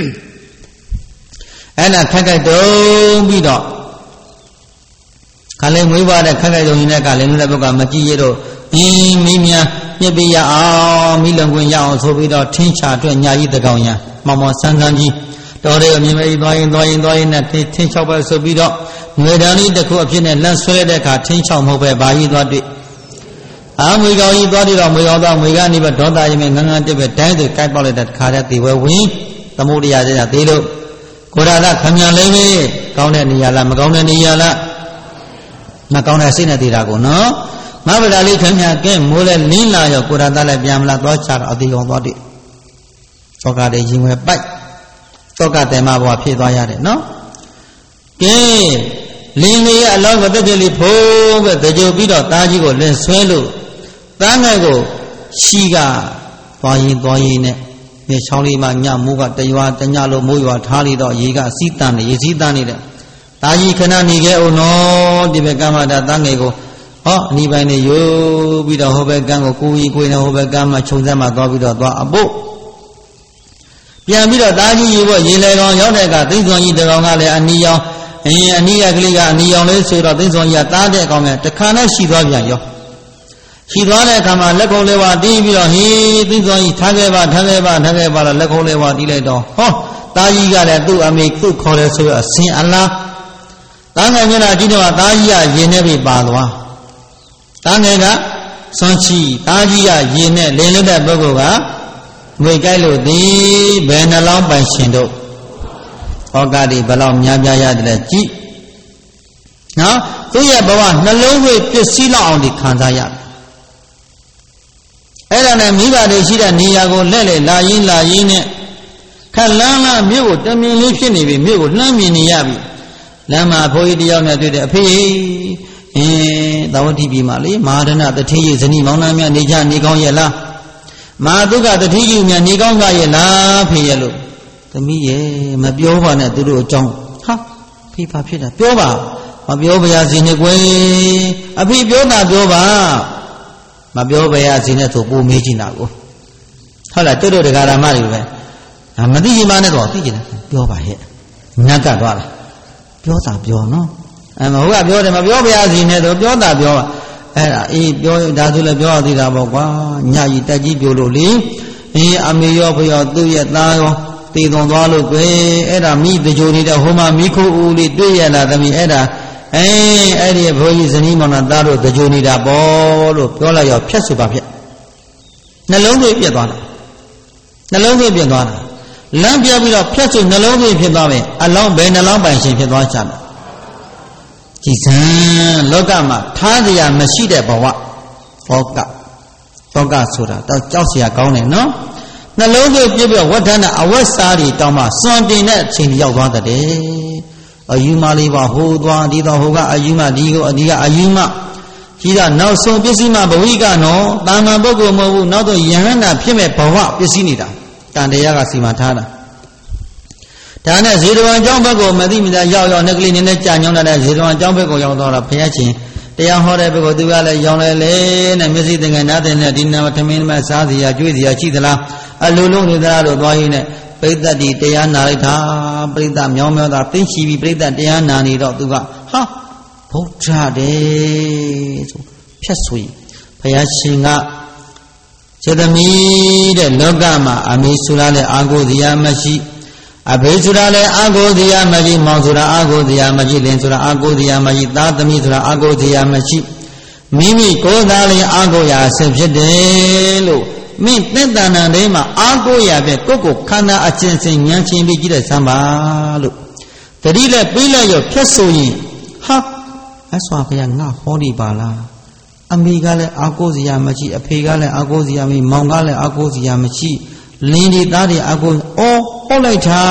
အဲ့ဒါခက်ခက်တုံးပြီးတော့ခလေးမွေးပါတဲ့ခက်ခက်တုံးနေတဲ့ကလည်းလည်းဘုကမကြည့်ရတော့အင်းမိများပြစ်ပြရအောင်မိလုံခွင့်ရအောင်ဆိုပြီးတော့ထင်းချအတွက်ညာကြီးတကောင်ညာမောင်မောင်ဆန်းဆန်းကြီးတော်တယ်အမြင်မဲကြီးသွားရင်သွားရင်သွားရင်နဲ့ထင်းထင်းချောက်ပဲဆိုပြီးတော့ငွေတန်းလေးတစ်ခုအဖြစ်နဲ့လန့်ဆွဲတဲ့အခါထင်းချောက်မဟုတ်ပဲဘာကြီးသွားတွေ့အာမွေကောင်ကြီးသွားပြီးတော့မွေကောင်သွားမွေကနေပဲဒေါသရင်ငန်းငန်းတက်ပဲတိုင်းသူကိုက်ပေါက်လိုက်တဲ့ခါတဲ့ဒီဝဲဝင်သမုဒ္ဒရာကျတဲ့သေးလို့ကိုရတာခမြန်လေးပဲကောင်းတဲ့နေရာလားမကောင်းတဲ့နေရာလားမကောင်းတဲ့စိတ်နဲ့တည်တာကိုနော်မဗဒလေးခမြန်ကဲမိုးလဲလင်းလာရောကိုရတာလည်းပြန်မလားသွားချတော့အသေးကောင်သွားတွေ့သောကတဲ့ရင်ဝဲပိုက်သောကတဲ့မှာဘဝဖြစ်သွားရတယ်နော်ကဲလင်းလေးအလောင်းကိုတက်ကြလေးဖိုးပဲတကြိုပြီးတော့သားကြီးကိုလင်းဆွဲလို့သားငယ်ကိုရှိကသွားရင်သွားရင်နဲ့မြေချောင်းလေးမှာညမိုးကတရွာတညလို့မိုးရွာထားလိုက်တော့ရေကစီးတန်းနေရေစီးတန်းနေတဲ့သားကြီးခဏနေခဲ့အောင်နော်ဒီဘက်ကမှတာသားငယ်ကိုဟောအနီးပိုင်းနေယူပြီးတော့ဟိုဘက်ကန်းကိုကိုကြီးကိုနေဟိုဘက်ကန်းမှာခြုံစက်မှာသွားပြီးတော့သွားအဖို့ပြန်ပြီးတော့သားကြီးယူဖို့ရေလေကောင်ရောက်တဲ့အခါသိစွန်ကြီးတကောင်ကလည်းအနီးရောင်အင်းအနီးရကလေးကအနီးရောင်လေးဆိုတော့သိစွန်ကြီးကသားတဲ့ကောင်ကတခါနဲ့ရှိသွားပြန်ရောရှိသွားတဲ့အခါမှာလက်ကုံလေးဝါတီးပြီးတော့ဟေးသိစွန်ကြီးထားခဲ့ပါထားခဲ့ပါထားခဲ့ပါတော့လက်ကုံလေးဝါတီးလိုက်တော့ဟောသားကြီးကလည်းသူ့အမေသူ့ခေါ်တယ်ဆိုတော့အစင်အလားသားငယ်မျက်နှာကြည့်တော့သားကြီးကရင်နဲ့ပြီးပါသွားသားငယ်ကစွန်ချီသားကြီးကရင်နဲ့လင်းလွတ်တဲ့ပုဂ္ဂိုလ်ကငွေကြိုက်လို့ဒီဘယ်နှလောင်းပိုင်ရှင်တို့ဩကာတိဘယ်လောက်များပြားရတယ်ကြည့်နော်သူ့ရဲ့ဘဝနှလုံးသွေးပစ္စည်းလောက်အောင်ဒီခံစားရတယ်အဲ့ဒါနဲ့မိဘတွေရှိတဲ့နေရာကိုလက်လေလာရင်းလာရင်းနဲ့ခက်လန်းလန်းမြို့ကိုတမင်လေးဖြစ်နေပြီမြို့ကိုလှမ်းမြင်နေရပြီလမ်းမှာဘိုးကြီးတယောက်နဲ့တွေ့တယ်အဖေအင်းသဝတိပြည်မှာလေမဟာဒနတထေးကြီးဇနီးမောင်နှံများနေကြနေကောင်းရဲ့လားမဟာတုကတတိကြီးများနေကောင်းကြရဲ့လားဖေရဲ့လို့သမီးရဲ့မပြောပါနဲ့သူတို့အကြောင်းဟာဖေးပါဖြစ်တာပြောပါမပြောပါရစေနဲ့ကွယ်အဖေပြောတာပြောပါမပြောပါရစေနဲ့ဆိုပိုမေးချင်တာကိုဟုတ်လားတို့တို့တရားဓမ္မတွေပဲမသိရင်မနဲ့တော့သိချင်တယ်ပြောပါရဲ့ငတ်ကသွားလားပြောတာပြောနော်အဲမဟုတ်ကပြောတယ်မပြောပါရစေနဲ့တော့ပြောတာပြောပါအဲ့ဒါအေးပြောဒါဆိုလည်းပြောရသေးတာပေါ့ကွာညကြီးတက်ကြီးပြောလို့လေအေးအမေရောဖေရောသူ့ရဲ့သားရောတည်သွန်သွားလို့ကွယ်အဲ့ဒါမိတကြိုနေတဲ့ဟိုမှာမိခိုးဦးလေးတွေ့ရလာသမီးအဲ့ဒါအေးအဲ့ဒီဘိုးကြီးဇနီးမောင်နှံသားတို့တကြိုနေတာပေါ့လို့ပြောလိုက်ရောဖြတ်ဆိုပါဖြတ်နှလုံးသွေးပြတ်သွားတာနှလုံးသွေးပြတ်သွားတာလမ်းပြပြီးတော့ဖြတ်ဆိုနှလုံးသွေးဖြစ်သွားမယ်အလောင်းဘယ်နှလောင်းပိုင်ရှင်ဖြစ်သွားချတယ်ကြည်စံလောကမှာထားစရာမရှိတဲ့ဘဝသောကသောကဆိုတာတော့ကြောက်စရာကောင်းတယ်နော်နှလုံးသွေးပြည့်ပြည့်ဝဋ္ဌဏအဝတ်စားတွေတောင်းမှစွန်တင်တဲ့အချိန်ရောက်သွားတဲ့အယူမလေးပါဟိုသွားဒီတော့ဟိုကအယူမဒီကိုအဒီကအယူမကြီးတာနောက်ဆုံးပစ္စည်းမဘဝိကနော်တာမန်ပုဂ္ဂိုလ်မဟုတ်ဘူးနောက်တော့ယဟန္တာဖြစ်မဲ့ဘဝပစ္စည်းနေတာတန်တရားကစီမံထားတာဒါနဲ့ဇေတဝန်အကြောင်းဘက်ကိုမသိမသာရောက်ရောက်နဲ့ကလေးနည်းနည်းကြာညောင်းတဲ့ဇေတဝန်အကြောင်းဘက်ကိုရောက်တော့ဘုရားရှင်တရားဟောတဲ့ဘက်ကိုသူကလည်းရောင်းလဲလေနဲ့မျက်စိသင်္ကန်းနားတဲ့နဲ့ဒီနာထမင်းမစားစီရကျွေးစီရရှိသလားအလိုလုံးနေသလားလို့သွားရင်းနဲ့ပိဋကတ်ဒီတရားနာလိုက်တာပိဋကတ်မြောင်းမြောင်းတာသိရှိပြီးပိဋကတ်တရားနာနေတော့သူကဟာဗုဒ္ဓတဲ့ဆိုဖြတ်ဆိုရင်ဘယားရှင်ကစေတမီတဲ့လောကမှာအမေဆိုတာလည်းအာကိုတရားမရှိအဖေဆိုတာလည်းအာကိုတရားမရှိမောင်ဆိုတာအာကိုတရားမရှိလင်ဆိုတာအာကိုတရားမရှိသားသမီးဆိုတာအာကိုတရားမရှိမိမိကိုယ်သားလည်းအာကိုရာဆင်ဖြစ်တယ်လို့မင်းသက်တဏ္ဍာထဲမှာအာကိုရာပဲကိုယ့်ကိုခန္ဓာအချင်းချင်းဉာဏ်ချင်းပြီးကြည့်တဲ့စမ်းပါလို့တတိလည်းပြေးလိုက်ရောဖြတ်ဆိုရင်ဟာအဆွာဘုရားငါဟောဒီပါလားအမေကလည်းအာကိုစရာမရှိအဖေကလည်းအာကိုစရာမရှိမောင်ကလည်းအာကိုစရာမရှိလင်းဒီသားတွေအာကိုအော်ဟောလိုက်တာ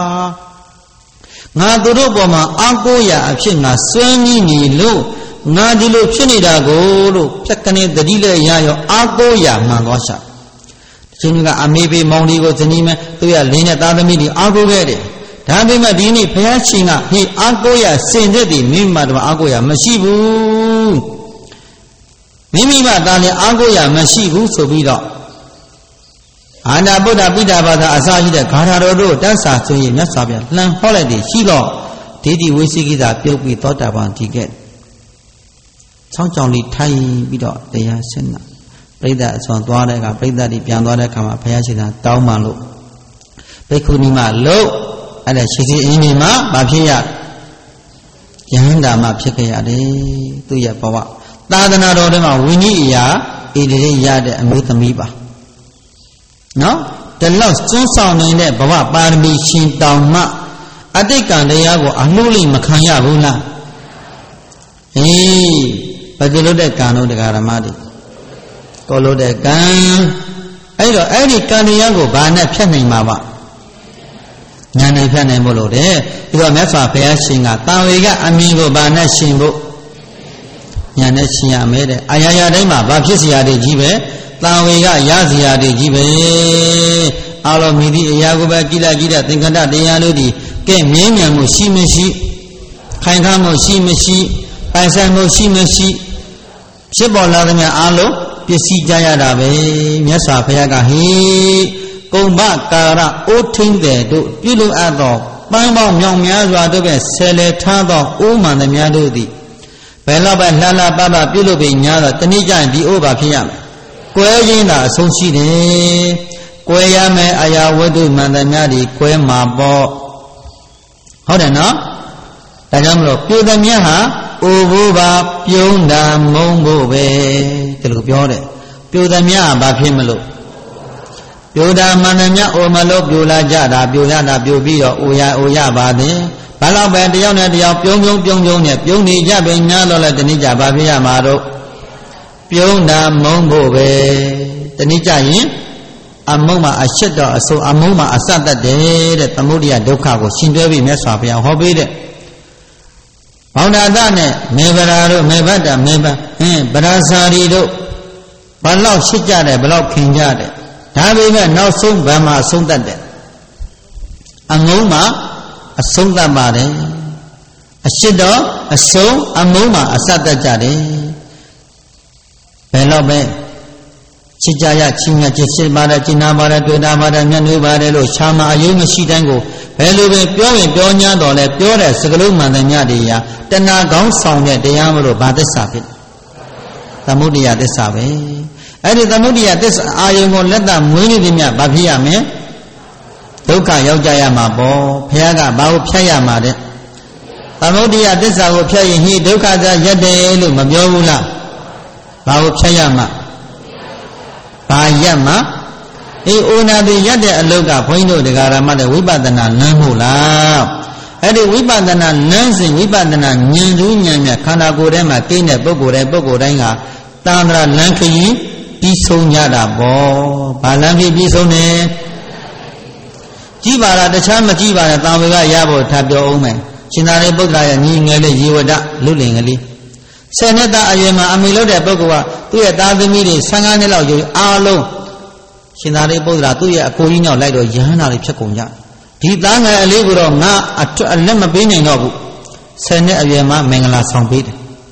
ငါတို့ပေါ်မှာအာကိုရာအဖြစ်ငါစွဲမိနေလို့ငါဒီလိုဖြစ်နေတာကိုလို့ဖြတ်ကနေတတိလည်းရရောအာကိုရာမှန်သွားရှာရှင်ကအမေပေမောင်ဒီကိုဇနီးမဲသူရလင်းတဲ့သားသမီးတွေအာကိုခဲ့တယ်ဒါပေမဲ့ဒီနေ့ဘုရားရှင်ကဟေးအာကိုရာစင်တဲ့ဒီမိမတော်အာကိုရာမရှိဘူးမိမိမသားလည်းအာကိုရာမရှိဘူးဆိုပြီးတော့အာနာဗုဒ္ဓပိဋကဘာသာအစာရှိတဲ့ဂါထာတော်တို့တန်းစာဆိုရင်မြတ်စွာဘုရားလှန်ဟောလိုက်တယ်ရှိတော့ဒေတိဝိသိကိသာပြုတ်ပြီးသောတာပန်တည်ခဲ့ချောင်းချောင်းလေးထိုင်ပြီးတော့တရားရှင်းတာပရိသတ်အစွန်သွားတဲ့အခါပရိသတ်တွေပြန်သွားတဲ့အခါမှာဘုရားရှင်ကတောင်းပန်လို့ဘိက္ခုနီမလို့အဲ့ဒါရှိစီအင်းဒီမှာမဖြစ်ရယဟန္တာမဖြစ်ခဲ့ရတယ်သူရဲ့ဘဝသာသနာတော်ထဲမှာဝိနည်းအရာဣတိရိရတဲ့အမျိုးသမီးပါနော်ဒီလောက်စွန်းဆောင်နေတဲ့ဘဝပါရမီရှင်တောင်မှအတိတ်ကံတရားကိုအမှုလိမခံရဘူးလားဟေးဘယ်လိုတဲ့ကံတို့တရားဓမ္မတွေကိုလို့တဲ့ကံအဲ့တော့အဲ့ဒီကံတရားကိုဘာနဲ့ဖြတ်နိုင်မှာပါဉာဏ်နဲ့ဖြတ်နိုင်ဖို့လို့တဲ့ပြီးတော့မြတ်စွာဘုရားရှင်ကတာဝေကအမြင်ကိုဘာနဲ့ရှင်ဖို့ဉာဏ်နဲ့ရှင်ရမယ်တဲ့အာရရတိုင်းမှာဘာဖြစ်เสียတဲ့ကြီးပဲတာဝေကရเสียတဲ့ကြီးပဲအာလောမိတိအရာကိုပဲကြည်လိုက်ကြည်တဲ့သင်္ကတတရားတို့ဒီကဲမြင်းမြန်မှုရှိမရှိခိုင်ခါမှုရှိမရှိပိုင်ဆိုင်မှုရှိမရှိဖြစ်ပေါ်လာတဲ့အားလုံးပစ္စည်းကြရတာပဲမြတ်စွာဘုရားကဟေးကုံဘကာရအိုးထင်းတဲ့တို့ပြုလို့အပ်သောပန်းပေါင်းမြောင်များစွာတို့ပဲဆယ်လေထားသောအိုးမှန်သမျှတို့သည်ဘယ်တော့ပဲလှလှပပပြုလို့ပြီးညာတော့တနည်းကြရင်ဒီအိုးပါဖြစ်ရမယ်ကွဲရင်းတာအဆုံးရှိတယ်ကွဲရမယ်အရာဝတ္ထုမှန်သမျှဒီကွဲမှာပေါ့ဟုတ်တယ်နော်ဒါကြောင့်မလို့ပြုသမျှဟာအိုးဘူးပါပြုံးတာမုံဖို့ပဲဒီလိုပြောတယ်ပြုသမျှဘာဖြစ်မလို့ပြိုတာမှန်သမျှအိုမလို့ပြိုလာကြတာပြိုရတာပြိုပြီးတော့အိုရအိုရပါတယ်ဘာလို့ပဲတယောက်နဲ့တယောက်ပြုံးပြုံးပြုံးပြုံးနဲ့ပြုံးနေကြပဲညာတော့လဲတနည်းကြဘာဖြစ်ရမှာတော့ပြုံးတာမုံဖို့ပဲတနည်းကြရင်အမုံမှာအရှက်တော့အဆိုအမုံမှာအစတတ်တယ်တဲ့သမုဒိယဒုက္ခကိုရှင်တွဲပြီးမြတ်စွာဘုရားဟောပေးတဲ့ဘောင်ဒါသနဲ့မေဗရာတို့မေဘတ္တမေဘဟင်းပရာစာရီတို့ဘလောက်ရှိကြတယ်ဘလောက်ခင်ကြတယ်ဒါပေမဲ့နောက်ဆုံးဗမာအဆုံးတတ်တယ်အငုံမှာအဆုံးတတ်ပါတယ်အရှိတော့အဆုံးအမုံမှာအစတတ်ကြတယ်ဘယ်တော့ပဲချစ်ကြရချင်းမြတ်ချစ်စစ်ပါတယ်ကျင်နာပါတယ်တွေ့တာပါတယ်မျက်နှာပါတယ်လို့ရှားမအယုံမရှိတိုင်းကိုဘယ်လိုပဲပြောရင်ပြော냐တော့လဲပြောတဲ့စကလုံးမှန်တဲ့ညတရားတဏှာကောင်းဆောင်တဲ့တရားမလို့ဘာသစ္စာဖြစ်သမုဒိယသစ္စာပဲအဲ့ဒီသမုဒိယသစ္စာအာယုံကိုလက်သက်မွေးနေသည်မြတ်ဘာဖြစ်ရမလဲဒုက္ခရောက်ကြရမှာပေါ့ဘုရားကဘာကိုဖြတ်ရမှာတဲ့သမုဒိယသစ္စာကိုဖြတ်ရင်ဟိဒုက္ခသာရက်တယ်လို့မပြောဘူးလားဘာကိုဖြတ်ရမှာဘာရက်မှာအေးအိုနာတိရက်တဲ့အလုတ်ကဘုန်းကြီးတို့တရားဓမ္မတဲ့ဝိပဿနာလမ်းမို့လားအဲ့ဒီဝိပဿနာလမ်းစဉ်ဝိပဿနာဉာဏ်ထူးဉာဏ်မြတ်ခန္ဓာကိုယ်ထဲမှာကိန်းတဲ့ပုဂ္ဂိုလ်တိုင်းပုဂ္ဂိုလ်တိုင်းကတန္တရာလမ်းခရီးပြီးဆုံးကြတာပေါ့ဘာလမ်းခရီးပြီးဆုံးနေကြည်ပါလားတခြားမကြည်ပါနဲ့တာဝေကရဖို့ထပ်ပြောအောင်မယ်ရှင်သာရိပုတ္တရာရဲ့ညီငယ်လေးရေဝဒလူလင်ကလေးဆယ်နှစ်သားအရွယ်မှာအမိလို့တဲ့ပုဂ္ဂိုလ်ကသူ့ရဲ့သားသမီးတွေဆယ်ငါးနှစ်လောက်ယူအားလုံးရှင်သာရိပုတ္တရာသူ့ရဲ့အကိုကြီးညောက်လိုက်တော့ယဟန္တာတွေဖြစ်ကုန်ကြဒီသားငယ်အလေးကိုတော့ငါအလက်မပေးနိုင်တော့ဘူးဆယ်နှစ်အရွယ်မှာမင်္ဂလာဆောင်ပေးတယ်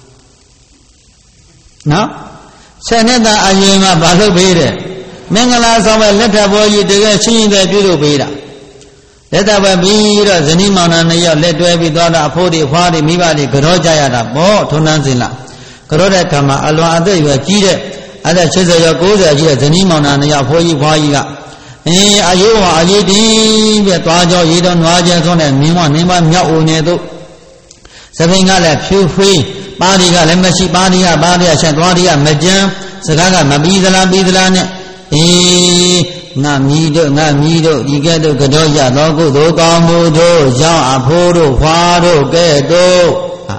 နော်ဆယ်နှစ်သားအရွယ်မှာဘာလုပ်ပေးတယ်မင်္ဂလာဆောင်ပဲလက်ထပ်ဘောကြီးတကယ်ချင်းချင်းပဲပြုလုပ်ပေးတာလက်ထပ်ပဲပြီးတော့ဇနီးမောင်နှံနှစ်ယောက်လက်တွဲပြီးသွားတာအဖိုးတွေအဖွားတွေမိဘတွေကြောကြရတာပေါ့ထုံနှန်းစင်လားကြောတဲ့ကံမှာအလွန်အသက်ရွယ်ကြီးတဲ့အဲ့ဒါ七十ကျော်九十ကြီးတဲ့ဇနီးမောင်နှံနှစ်ယောက်ဖိုးကြီးဖွားကြီးကအေးအယိုးဟာအရေးတင်းပြသွားကြောရေတော်နွားကျဲဆုံးတဲ့မင်းမနင်းမမြောက်ဦးနေတို့သပင်ကလည်းဖြူဖွေးပါးဒီကလည်းမရှိပါးဒီကပါးဒီကဆက်သွားဒီကမကြမ်းစကားကမပြီးသလားပြီးသလားနဲ့အေးငါမြည်တို့ငါမြည်တို့ဤကဲ့သို့ကြောရသောကုသိုလ်ကောင်းမှုတို့ရောင်းအဖိုးတို့ဖွာတို့ကဲ့သို့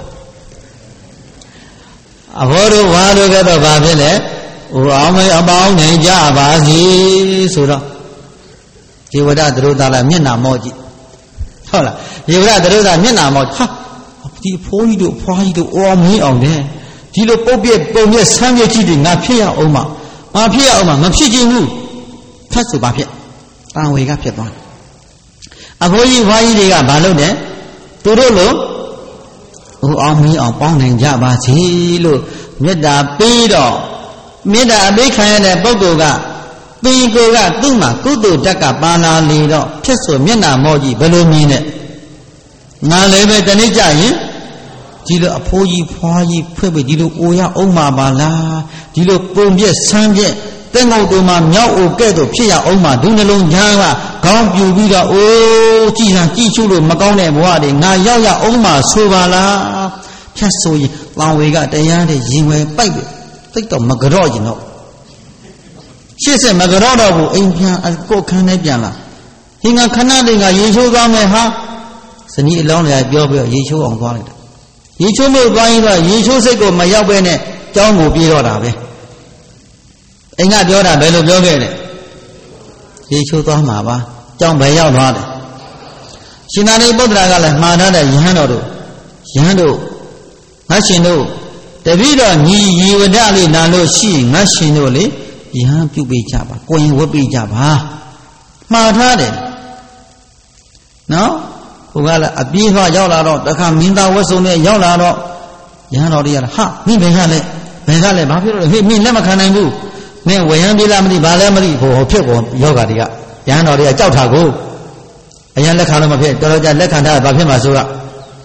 အဖိုးတို့ဖွာတို့ကဲ့သို့ဘာဖြစ်လဲဟိုအောင်မေအပေါင်းနေကြပါစီဆိုတော့ဒေဝဒသရုပ်သားလည်းမျက်နှာမော့ကြည့်ဟုတ်လားဒေဝဒသရုပ်သားမျက်နှာမော့ဟာဒီဖိုးကြီးတို့ဖွာကြီးတို့အော်မင်းအောင်တယ်ဒီလိုပုတ်ပြက်ပုံပြက်ဆမ်းပြက်ကြည့်တယ်ငါဖြစ်ရအောင်မငါဖြစ်ရအောင်မမဖြစ်ချင်ဘူးဖတ်ဆိုပါဖြစ်တန်ဝေကဖြစ်သွားအဖိုးကြီးဖွာကြီးတွေကဘာလုပ်လဲသူတို့လိုဟိုအောင်မင်းအောင်ပေါင်းနိုင်ကြပါစီလို့မေတ္တာပေးတော့မေတ္တာအပေးခံရတဲ့ပုဂ္ဂိုလ်ကပင်ကိုယ်ကသူ့မှာကုသိုလ်တက်ကပါလာလေတော့ဖြစ်ဆိုမျက်နှာမောကြီးဘယ်လိုမြင်နဲ့ငါလည်းပဲတနေ့ကြရင်ဒီလိုအဖိုးကြီးဖွားကြီးဖွင့်ပြီးဒီလိုအိုရအောင်မှာပါလားဒီလိုပုံပြက်ဆန်းပြက်တဲ့ငုတ်တို့မှာမြောက်အိုကဲ့သို့ဖြစ်ရအောင်မှာဒုနှလုံးသားကခေါင်းပြူပြီးတော့အိုးကြည်စံကြည်ရှုလို့မကောင်းတဲ့ဘဝတွေငါရောက်ရအောင်မှာဆိုပါလားဖြတ်ဆိုရင်လောင်ဝေကတရားတဲ့ရင်ဝယ်ပိုက်ပြီးတိတ်တော့မကြော့ကျင်တော့ရှေ့ဆက်မကြော့တော့ဘူးအိမ်ပြန်ကိုခန်းနဲ့ပြန်လာဒီငါခဏလေးကရေချိုးသွားမယ်ဟာဇနီးအလောင်းလည်းပြောပြီးရေချိုးအောင်သွားလိုက်တာရေချိုးလို့သွားရင်တော့ရေချိုးစိတ်ကိုမရောက်ပဲနဲ့ကြောင်းကိုပြေးတော့တာပဲအိမ်ကပြောတာဘယ်လိုပြောခဲ့လဲရေချိုးသွားမှာပါကြောင်းပဲရောက်သွားတယ်ရှင်သာရိပုတ္တရာကလည်းမှားထားတဲ့ယဟန်တော်တို့ယဟန်တို့ငါရှင်တို့တပည့်တော်ညီရေဝဒလေးနာလို့ရှိငါရှင်တို့လေယဟန်ပြုတ်ပေးကြပါကိုရင်ဝတ်ပေးကြပါမှားထားတယ်နော်ဟိုကလည်းအပြေးသွားရောက်လာတော့တခါမင်းသားဝတ်စုံနဲ့ရောက်လာတော့ယဟန်တော်တွေကဟာမင်းဘယ်ကလဲဘယ်ကလဲဘာဖြစ်လို့လဲဟေးမင်းလက်မခံနိုင်ဘူးမင်းဝယံပြေးလားမသိဘာလဲမသိဟိုဖြစ်ကုန်ယောဂါတွေကယဟန်တော်တွေကကြောက်တာကိုအရင်လက်ခံလို့မဖြစ်တော်တော်ကြလက်ခံထားဘာဖြစ်မှာဆိုတော့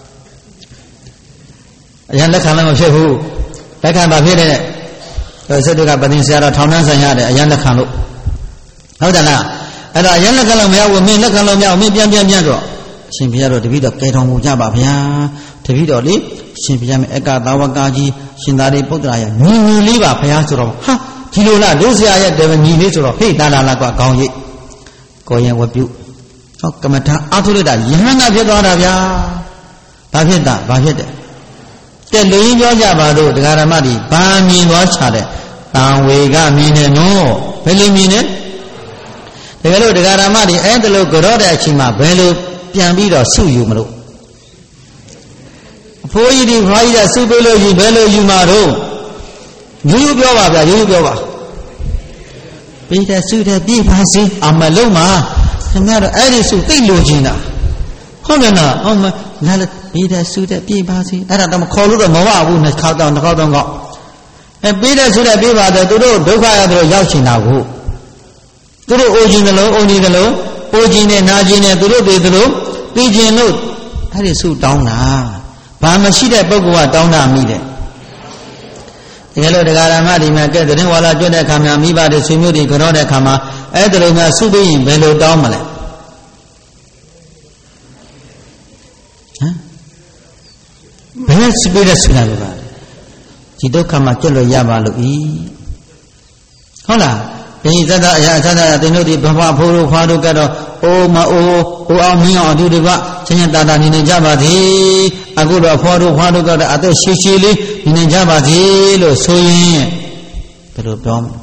အရင်လက်ခံလို့မဖြစ်ဘူးလက်ခံဘာဖြစ်တဲ့စက်တွေကပတင်ဆရာတော်ထောင်နှန်းဆိုင်ရတယ်အရင်လက်ခံလို့ဟုတ်တယ်လားအဲ့တော့အရင်လက်ခံလို့မရဘူးမင်းလက်ခံလို့မရဘူးမင်းပြန်ပြန်ပြန်ဆိုတော့အရှင်ဘုရားတော်တပည့်တော်ကဲတော်မူကြပါဗျာတပည့်တော်လေအရှင်ဘုရားမြတ်အက္ကသာဝကကြီးရှင်သာရိပုတ္တရာရဲ့ညီညီလေးပါဘုရားဆိုတော့ဟာဒီလိုလားတို့ဆရာရဲ့တယ်ညီလေးဆိုတော့ဟေ့တာလာလာကွာကောင်းရိပ်ကိုရင်ဝပြုဟောကမ္မထာအာထုလိုက်တာယဟန္တာဖြစ်သွားတာဗျာဘာဖြစ်တာဘာဖြစ်တယ်တဲ့လူရင်းပြောကြပါတော့ဒကာရမတွေဘာမြင်သွားချတဲ့တန်ဝေကမြင်နေနော်ဘယ်လိုမြင်နေတကယ်လို့ဒကာရမတွေအဲ့ဒါလို့ကြောတဲ့အချိန်မှာဘယ်လိုပြန်ပြီးတော့ဆုယူမလို့အဖိုးကြီးဒီဖွားကြီးကဆုပေးလို့ယူဘယ်လိုယူမှာတော့ယူယူပြောပါဗျာယူယူပြောပါပြီးတဲ့ဆုတဲ့ပြပါစေအမလုံးမှာခင်ဗျားတို့အဲ့ဒီဆုသိလို့ချင်းတာဟုတ်တယ်နော်ဟုတ်မလားပြီးတဲ့ဆုတဲ့ပြပါစေအဲ့ဒါတော့မခေါ်လို့တော့မဝဘူးနှစ်ခါတော့နှစ်ခါတော့ကောအဲပြီးတဲ့ဆုတဲ့ပြပါတော့သူတို့ဒုက္ခရတယ်ရောက်ချင်တာကိုသူတို့အိုခြင်းတယ်လို့အိုနေတယ်လို့အိုခြင်းနဲ့နာခြင်းနဲ့သူတို့တွေသူတို့ပြီးခြင်းလို့အဲ့ဒီဆုတောင်းတာဘာမရှိတဲ့ပုဂ္ဂိုလ်ကတောင်းတာမိတယ်တကယ်လို့တရားဓမ္မဒီမှာကဲသတင်းဝါလာကျွတ်တဲ့အခါမှာမိဘတွေဆွေမျိုးတွေကြောတဲ့အခါမှာအဲ့ဒါလိုများဆုပြီးရင်ဘယ်လိုတောင်းမလဲဟမ်ဘယ်ဆုပြီးတဲ့ဆုလာလို့ပါဒီဒုက္ခမှာကျွတ်လို့ရပါလို့ဤဟုတ်လားဒီသတ္တအရာသတ္တတင်တို့ဒီဘဘဖိုးတို့ဖွားတို့ကတော့အိုးမအိုးအိုးအောင်မင်းအောင်အတူတကွချင်းချင်းတာတာနေနေကြပါသည်အခုတော့ဖွားတို့ဖွားတို့ကတော့အသက်ရှည်ရှည်လေးနေနေကြပါသည်လို့ဆိုရင်ဘယ်လိုပြောမလဲ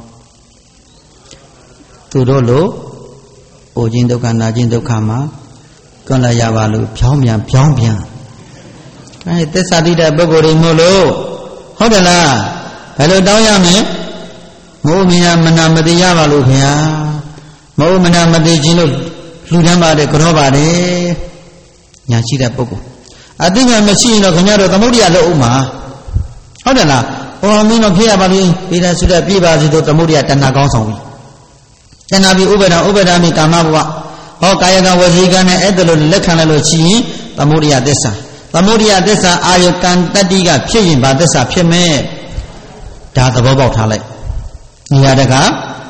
သူတို့လိုအိုခြင်းဒုက္ခနာခြင်းဒုက္ခမှာကွန်လာရပါလို့ဖြောင်းပြန်ဖြောင်းပြန်အဲသစ္စာတိတဲ့ပုဂ္ဂိုလ်တွေမို့လို့ဟုတ်တယ်လားဘယ်လိုတောင်းရမလဲမိုးမြာမနာမတိရပါလို့ခင်ဗျာမိုးမနာမတိခြင်းလို့လူတန်းပါတယ်ကြောပါတယ်ညာရှိတဲ့ပုဂ္ဂိုလ်အသိဉာဏ်မရှိရင်တော့ခင်ဗျားတို့သမုဒ္ဒရာလို့ဥမာဟုတ်တယ်လားဟောမင်းတို့ဖြစ်ရပါလိမ့်ပေဒဆုတဲ့ပြပါစီတို့သမုဒ္ဒရာတဏှာကောင်းဆောင်ပြီတဏှာပြီးဥပဒံဥပဒံမိကာမဘဝဟောကာယကဝစီကနဲ့အဲ့ဒါလိုလက်ခံလိုက်လို့ရှိရင်သမုဒ္ဒရာသစ္စာသမုဒ္ဒရာသစ္စာအာယကံတတ္တိကဖြစ်ရင်ဘာသစ္စာဖြစ်မဲ့ဒါသဘောပေါက်ထားလိုက် Nia daga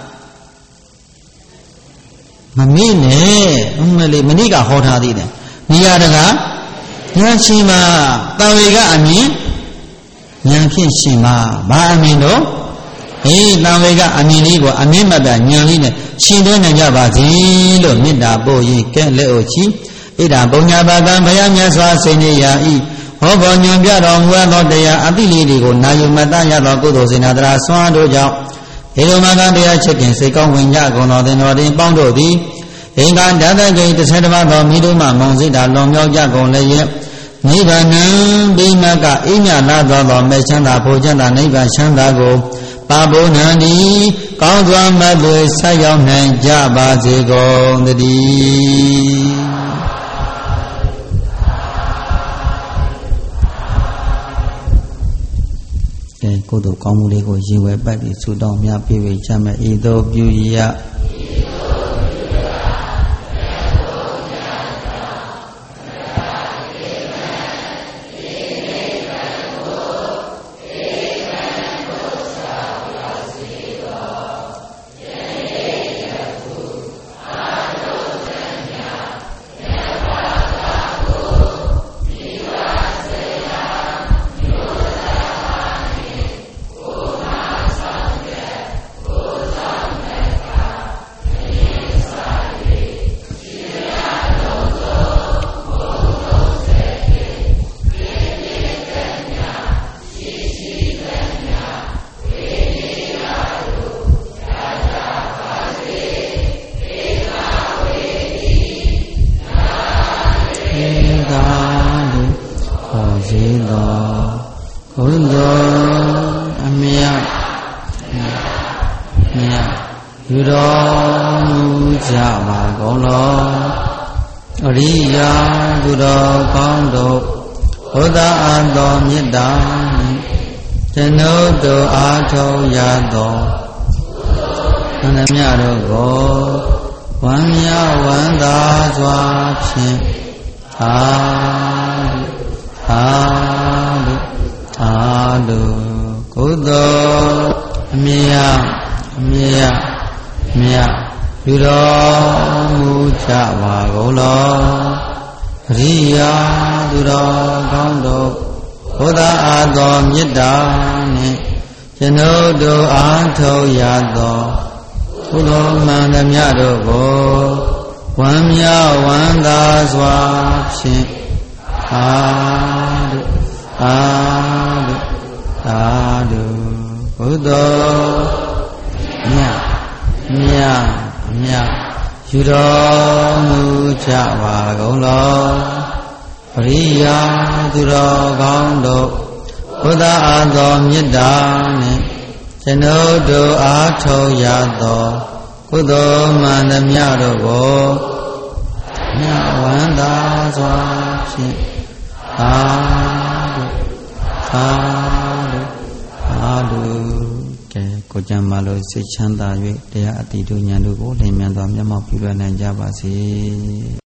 Mami ne Umeli menika hota di ne Nia daga Nia shima Tawega amin Nia kin shima Ba amin do Eh tawega amin ni go amin mada nia ni ne Shindu nanja bazi Lo mida boyi ken le ochi Ida bonya bagan bayamya swa sene ya i Hobo nyon bia dong hua lo deya Atili di go nayu mata ya lo kudo sinadra swa do jau Ilo magan deya chicken se kong wing ya go no den no din pong do di Ingan dada gay te sedama do midu ma mong sida long yao ya go le ye Nibbana bimaka inya la do do me chanda po chanda nibba chanda go Pabo nani Kaung zwa ma bwe sa yao nan ja ba zi gong di Cô tổ con mù lê của dì quay bạch thì chủ động nhà bì về cha mẹ ý đồ biểu ý ạ Cô cha mà lời sẽ chăn ta với để ati tu nhà tu cố lên miền Nam nhà mọc phiêu nan gia bà si